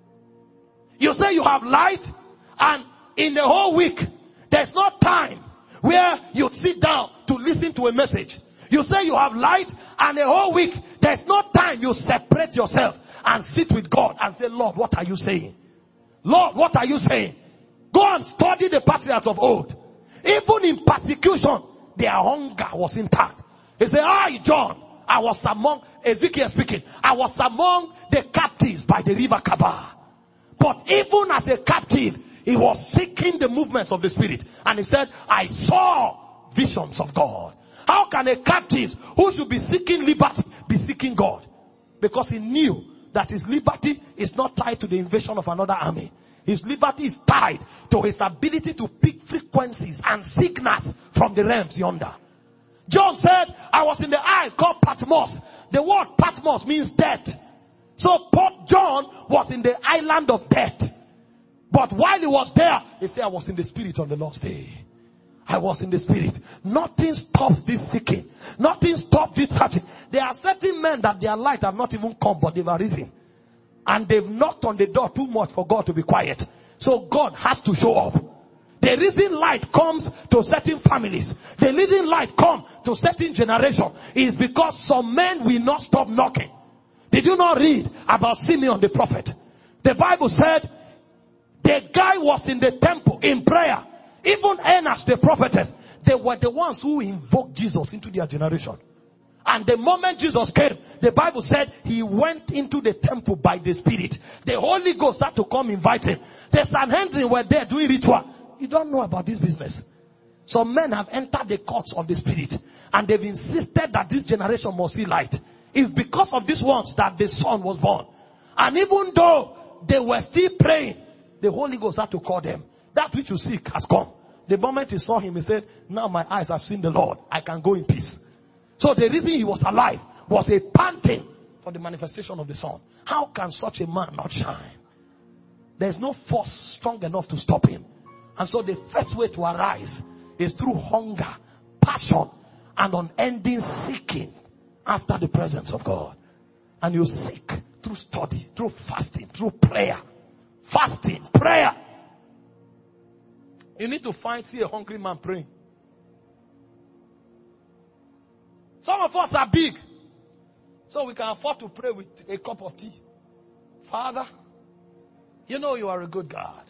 You say you have light, and in the whole week, there's no time where you sit down to listen to a message. You say you have light, and the whole week, there's no time you separate yourself and sit with God and say, Lord, what are you saying? Lord, what are you saying? Go and study the patriarchs of old. Even in persecution, their hunger was intact. He said, I, John, I was among, Ezekiel speaking, I was among the captives by the river Kabar. But even as a captive, he was seeking the movements of the Spirit. And he said, I saw visions of God. How can a captive who should be seeking liberty be seeking God? Because he knew that his liberty is not tied to the invasion of another army. His liberty is tied to his ability to pick frequencies and signals from the realms yonder. John said, I was in the isle called Patmos. The word Patmos means death. So Port John was in the island of death. But while he was there, he said, I was in the Spirit on the Lord's day. I was in the Spirit. Nothing stops this seeking. Nothing stops this searching. There are certain men that their light have not even come, but they've arisen. And they've knocked on the door too much for God to be quiet. So God has to show up. The reason light comes to certain families, the reason light comes to certain generations, is because some men will not stop knocking. Did you not read about Simeon the prophet? The Bible said the guy was in the temple in prayer. Even Enos the prophetess, they were the ones who invoked Jesus into their generation. And the moment Jesus came, the Bible said he went into the temple by the Spirit. The Holy Ghost had to come invite him. The Sanhedrin were there doing ritual. You don't know about this business. Some men have entered the courts of the Spirit, and they've insisted that this generation must see light. It's because of these ones that the Son was born. And even though they were still praying, the Holy Ghost had to call them. That which you seek has come. The moment he saw him, he said, now my eyes have seen the Lord. I can go in peace. So the reason he was alive was a panting for the manifestation of the Son. How can such a man not shine? There's no force strong enough to stop him. And so the first way to arise is through hunger, passion, and unending seeking after the presence of God. And you seek through study, through fasting, through prayer. Fasting, prayer. You need to find, see a hungry man praying. Some of us are big, so we can afford to pray with a cup of tea. Father, you know you are a good God.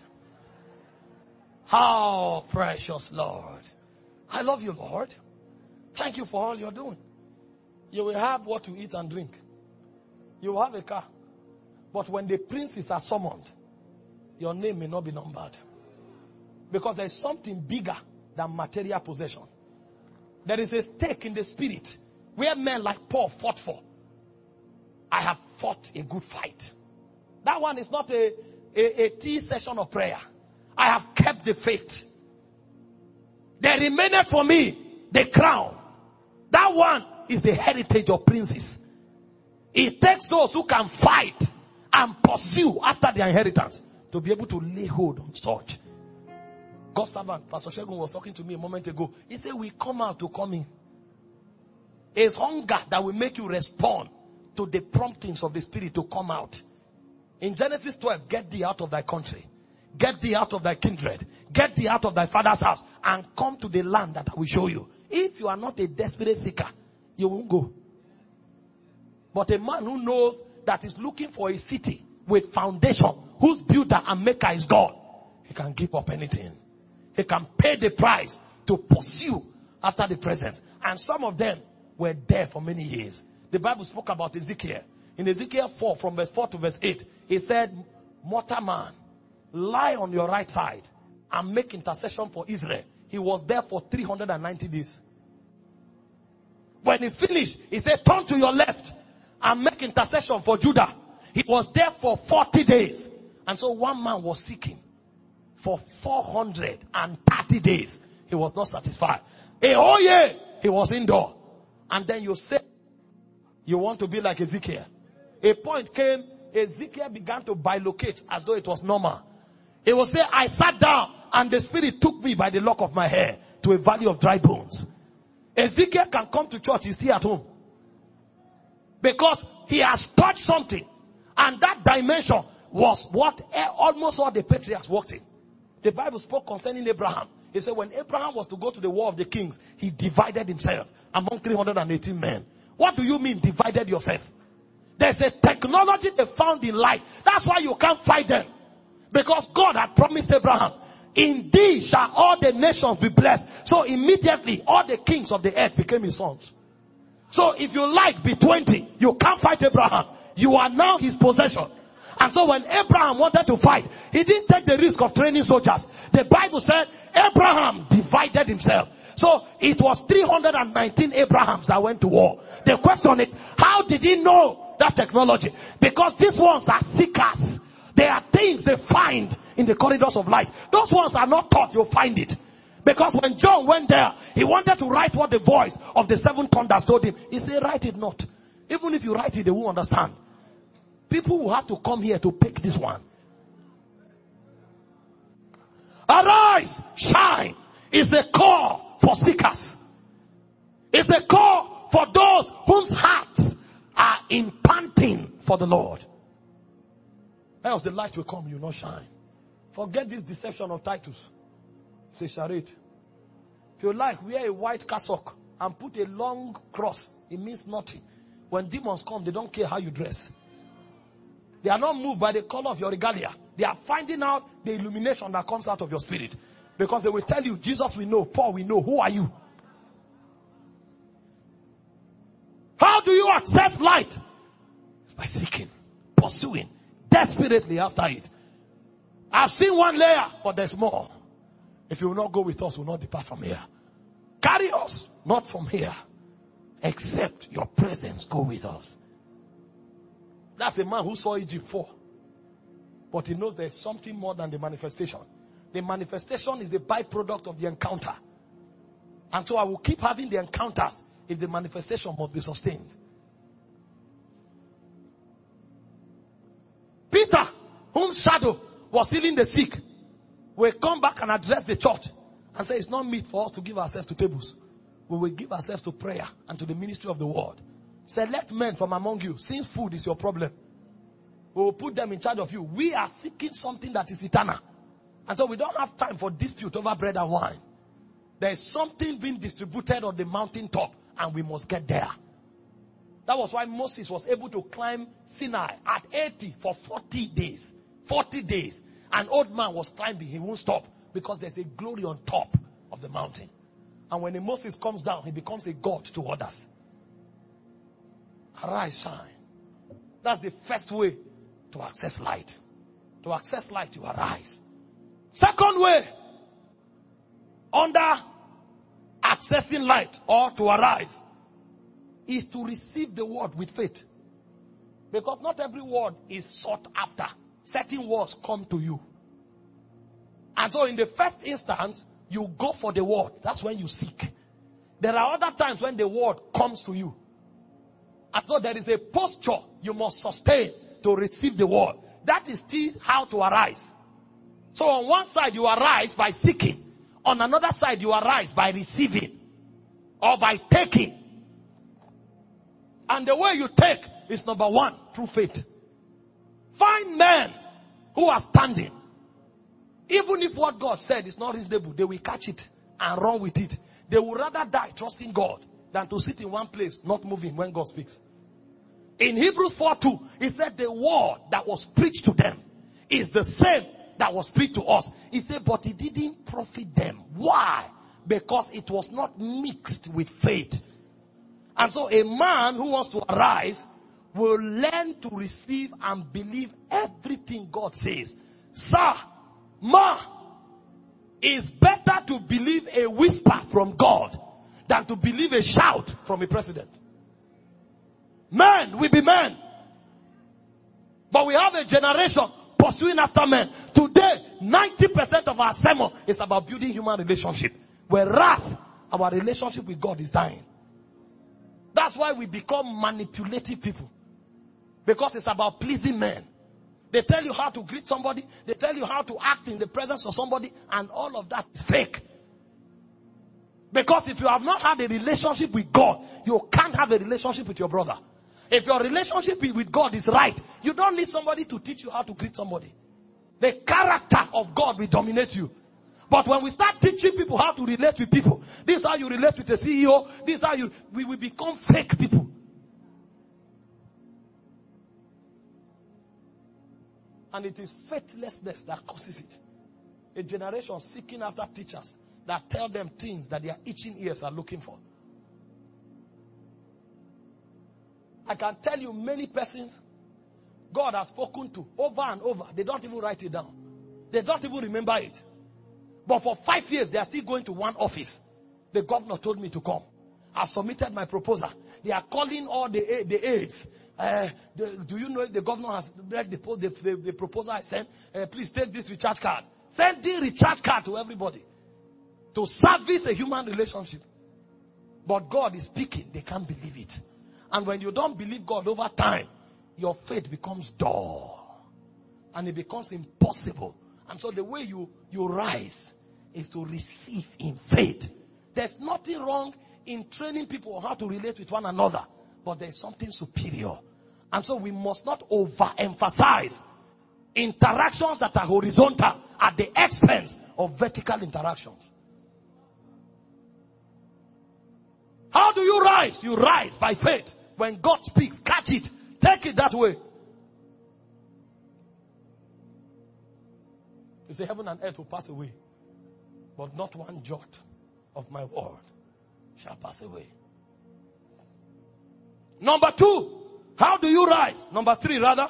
How precious, Lord. I love you, Lord. Thank you for all you're doing. You will have what to eat and drink. You will have a car. But when the princes are summoned, your name may not be numbered. Because there is something bigger than material possession. There is a stake in the spirit where men like Paul fought for. I have fought a good fight. That one is not a, a, a tea session of prayer. I have kept the faith. There remaineth for me the crown. That one is the heritage of princes. It takes those who can fight and pursue after their inheritance to be able to lay hold on such. God's servant, Pastor Shegun, was talking to me a moment ago. He said, we come out to come in. It's hunger that will make you respond to the promptings of the Spirit to come out. In Genesis twelve, get thee out of thy country. Get thee out of thy kindred. Get thee out of thy father's house. And come to the land that I will show you. If you are not a desperate seeker, you won't go. But a man who knows that is looking for a city with foundation, whose builder and maker is God, he can give up anything. He can pay the price to pursue after the presence. And some of them were there for many years. The Bible spoke about Ezekiel. In Ezekiel four, from verse four to verse eight, he said, mortal man, lie on your right side and make intercession for Israel. He was there for three hundred ninety days. When he finished, he said, turn to your left and make intercession for Judah. He was there for forty days. And so one man was seeking for four hundred thirty days. He was not satisfied. A whole year, he was indoor. And then you say, you want to be like Ezekiel. A point came, Ezekiel began to bilocate as though it was normal. He will say, I sat down and the Spirit took me by the lock of my hair to a valley of dry bones. Ezekiel can come to church, he's still at home. Because he has touched something. And that dimension was what almost all the patriarchs walked in. The Bible spoke concerning Abraham. He said when Abraham was to go to the war of the kings, he divided himself among three hundred eighteen men. What do you mean divided yourself? There's a technology they found in life. That's why you can't fight them. Because God had promised Abraham, in thee shall all the nations be blessed. So immediately all the kings of the earth became his sons. So if you like, be twenty, you can't fight Abraham. You are now his possession. And so when Abraham wanted to fight, he didn't take the risk of training soldiers. The Bible said Abraham divided himself. So it was three hundred nineteen Abrahams that went to war. The question is, how did he know that technology? Because these ones are seekers. There are things they find in the corridors of light. Those ones are not taught, you'll find it. Because when John went there, he wanted to write what the voice of the seven thunders told him. He said, write it not. Even if you write it, they won't understand. People will have to come here to pick this one. Arise, shine is the call for seekers. It's the call for those whose hearts are in panting for the Lord. Else the light will come, you will not shine. Forget this deception of Titus. It's a charade. If you like, wear a white cassock and put a long cross. It means nothing. When demons come, they don't care how you dress. They are not moved by the color of your regalia. They are finding out the illumination that comes out of your spirit. Because they will tell you, Jesus we know, Paul we know. Who are you? How do you access light? It's by seeking, pursuing, desperately after it. I've seen one layer, but there's more. If you will not go with us, we will not depart from here. Carry us, not from here. Except your presence go with us. That's a man who saw Egypt fall. But he knows there's something more than the manifestation. The manifestation is the byproduct of the encounter. And so I will keep having the encounters if the manifestation must be sustained. Peter, whom shadow was healing the sick, will come back and address the church and say it's not meet for us to give ourselves to tables. We will give ourselves to prayer and to the ministry of the word. Select men from among you, since food is your problem. We will put them in charge of you. We are seeking something that is eternal. And so we don't have time for dispute over bread and wine. There is something being distributed on the mountaintop and we must get there. That was why Moses was able to climb Sinai at eighty for forty days. forty days. An old man was climbing, he won't stop because there's a glory on top of the mountain. And when the Moses comes down, he becomes a god to others. Arise, shine. That's the first way to access light. To access light, you arise. Second way, under accessing light or to arise, is to receive the word with faith. Because not every word is sought after. Certain words come to you. And so in the first instance, you go for the word. That's when you seek. There are other times when the word comes to you. And so there is a posture you must sustain to receive the word. That is still how to arise. So on one side you arise by seeking. On another side you arise by receiving. Or by taking. And the way you take is number one, through faith. Find men who are standing. Even if what God said is not reasonable, they will catch it and run with it. They will rather die trusting God than to sit in one place not moving when God speaks. In Hebrews four two, he said the word that was preached to them is the same that was preached to us. He said, but it didn't profit them. Why? Because it was not mixed with faith. And so a man who wants to arise will learn to receive and believe everything God says. Sir, ma, it's better to believe a whisper from God than to believe a shout from a president. Men will be men. But we have a generation pursuing after men. Today, ninety percent of our sermon is about building human relationship. Whereas our relationship with God is dying. That's why we become manipulative people. Because it's about pleasing men. They tell you how to greet somebody. They tell you how to act in the presence of somebody. And all of that is fake. Because if you have not had a relationship with God, you can't have a relationship with your brother. If your relationship with God is right, you don't need somebody to teach you how to greet somebody. The character of God will dominate you. But when we start teaching people how to relate with people, this is how you relate with a C E O, this is how you, we will become fake people. And it is faithlessness that causes it. A generation seeking after teachers that tell them things that their itching ears are looking for. I can tell you many persons God has spoken to over and over. They don't even write it down. They don't even remember it. But for five years, they are still going to one office. The governor told me to come. I submitted my proposal. They are calling all the, the aides. Uh, the, do you know if the governor has read the, the, the, the proposal I sent? Uh, please take this recharge card. Send the recharge card to everybody. To service a human relationship. But God is speaking. They can't believe it. And when you don't believe God over time, your faith becomes dull. And it becomes impossible. And so the way you, you rise is to receive in faith. There's nothing wrong in training people on how to relate with one another. But there's something superior. And so we must not overemphasize interactions that are horizontal at the expense of vertical interactions. How do you rise? You rise by faith. When God speaks, catch it. Take it that way. You say heaven and earth will pass away, but not one jot of my word shall pass away. Number two, how do you rise? Number three, rather.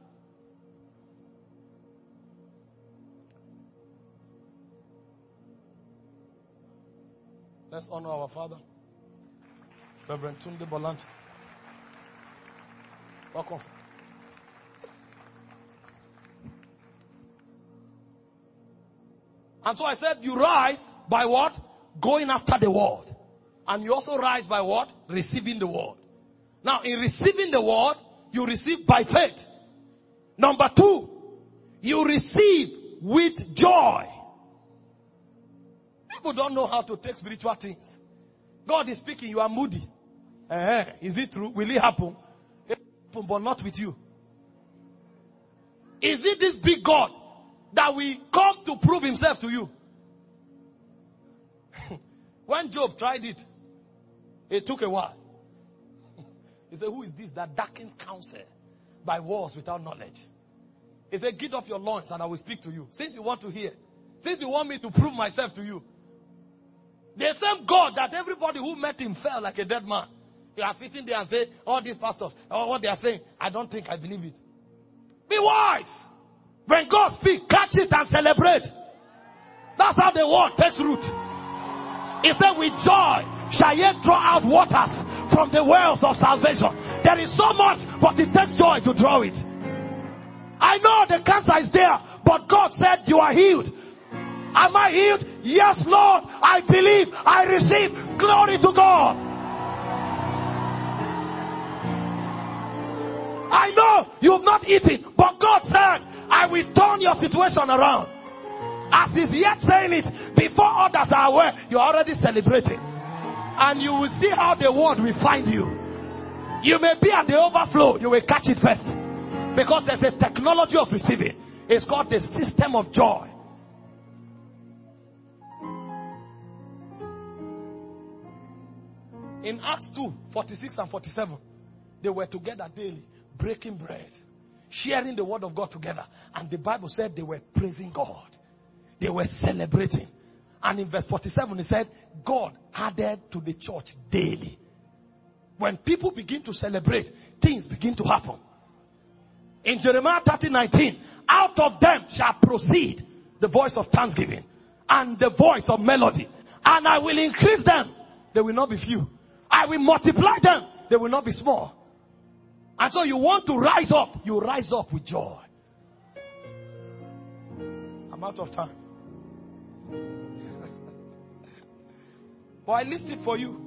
Let's honor our Father, Reverend Tunde Bolanta. Welcome. And so I said, you rise by what? Going after the word. And you also rise by what? Receiving the word. Now, in receiving the word, you receive by faith. Number two, you receive with joy. People don't know how to take spiritual things. God is speaking, you are moody. Uh-huh. Is it true? Will it happen? It will happen, but not with you. Is it this big God that will come to prove himself to you? When Job tried it, it took a while. He said, who is this that darkens counsel by wars without knowledge? He said, get off your loins and I will speak to you. Since you want to hear, since you want me to prove myself to you. The same God that everybody who met him fell like a dead man. You are sitting there and say, all these pastors, oh, what they are saying, I don't think I believe it. Be wise. When God speaks, catch it and celebrate. That's how the word takes root. He said, with joy shall ye draw out waters from the wells of salvation. There is so much, but it takes joy to draw it. I know the cancer is there, but God said you are healed. Am I healed? Yes, Lord. I believe. I receive. Glory to God. I know you have not eaten, but God said, I will turn your situation around. As he's yet saying it, before others are aware, you're already celebrating. And you will see how the word will find you. You may be at the overflow, you will catch it first. Because there's a technology of receiving. It's called the system of joy. In Acts two, forty-six and forty-seven, they were together daily, breaking bread, sharing the word of God together. And the Bible said they were praising God. They were celebrating. And in verse forty-seven, it said, God added to the church daily. When people begin to celebrate, things begin to happen. In Jeremiah thirty nineteen, out of them shall proceed the voice of thanksgiving and the voice of melody. And I will increase them. They will not be few. I will multiply them. They will not be small. And so you want to rise up. You rise up with joy. I'm out of time. But I list it for you.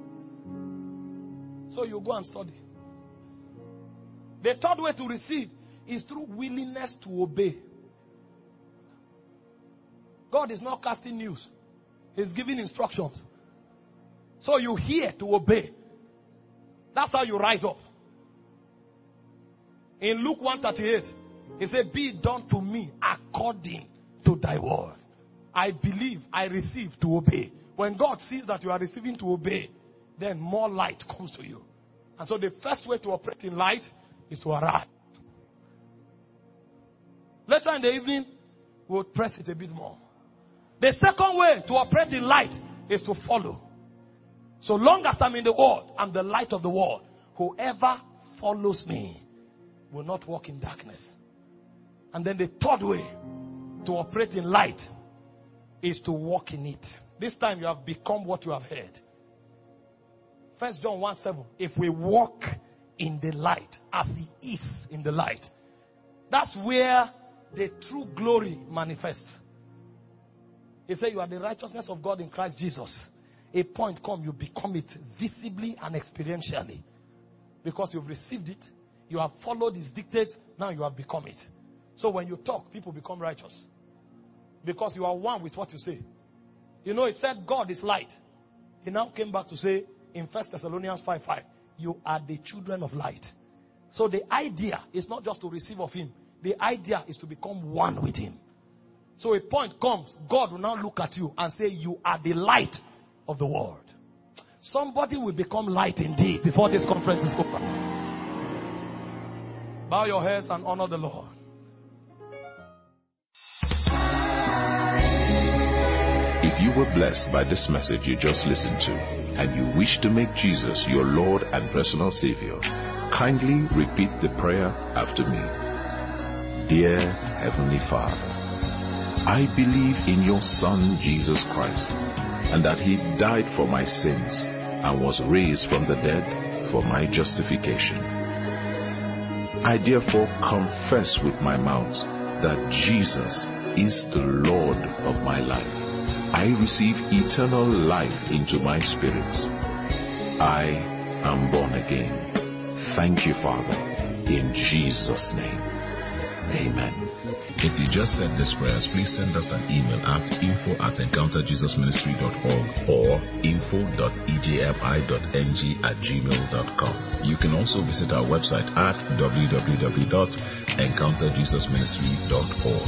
So you go and study. The third way to receive is through willingness to obey. God is not casting news. He's giving instructions. So you hear to obey. That's how you rise up. In Luke one thirty-eight, he said, be it done to me according to thy word. I believe, I receive to obey. When God sees that you are receiving to obey, then more light comes to you. And so the first way to operate in light is to arrive. Later in the evening, we'll press it a bit more. The second way to operate in light is to follow. So long as I'm in the world, I'm the light of the world. Whoever follows me will not walk in darkness. And then the third way to operate in light is to walk in it. This time you have become what you have heard. First John one seven. If we walk in the light as he is in the light, that's where the true glory manifests. He said you are the righteousness of God in Christ Jesus. A point come, you become it visibly and experientially. Because you've received it, you have followed his dictates, now you have become it. So when you talk, people become righteous. Because you are one with what you say. You know, it said God is light. He now came back to say in First Thessalonians five five, you are the children of light. So the idea is not just to receive of him. The idea is to become one with him. So a point comes, God will now look at you and say, you are the light of the world. Somebody will become light indeed before this conference is over. Bow your heads and honor the Lord. If you were blessed by this message you just listened to, and you wish to make Jesus your Lord and personal Savior, kindly repeat the prayer after me. Dear Heavenly Father, I believe in your Son Jesus Christ, and that he died for my sins and was raised from the dead for my justification. I therefore confess with my mouth that Jesus is the Lord of my life. I receive eternal life into my spirit. I am born again. Thank you, Father, in Jesus' name. Amen. If you just said these prayers, please send us an email at info at encounter jesus ministry dot org or info dot e j f i dot n g at gmail dot com. You can also visit our website at w w w dot encounter jesus ministry dot org.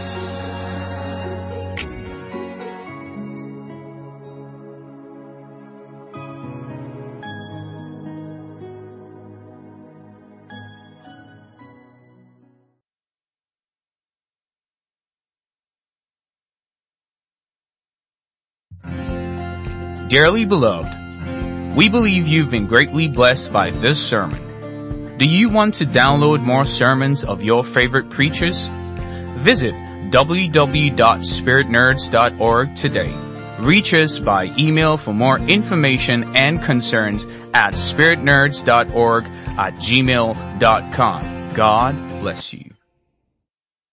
Dearly beloved, we believe you've been greatly blessed by this sermon. Do you want to download more sermons of your favorite preachers? Visit w w w dot spirit nerds dot org today. Reach us by email for more information and concerns at spirit nerds dot org at gmail dot com. God bless you.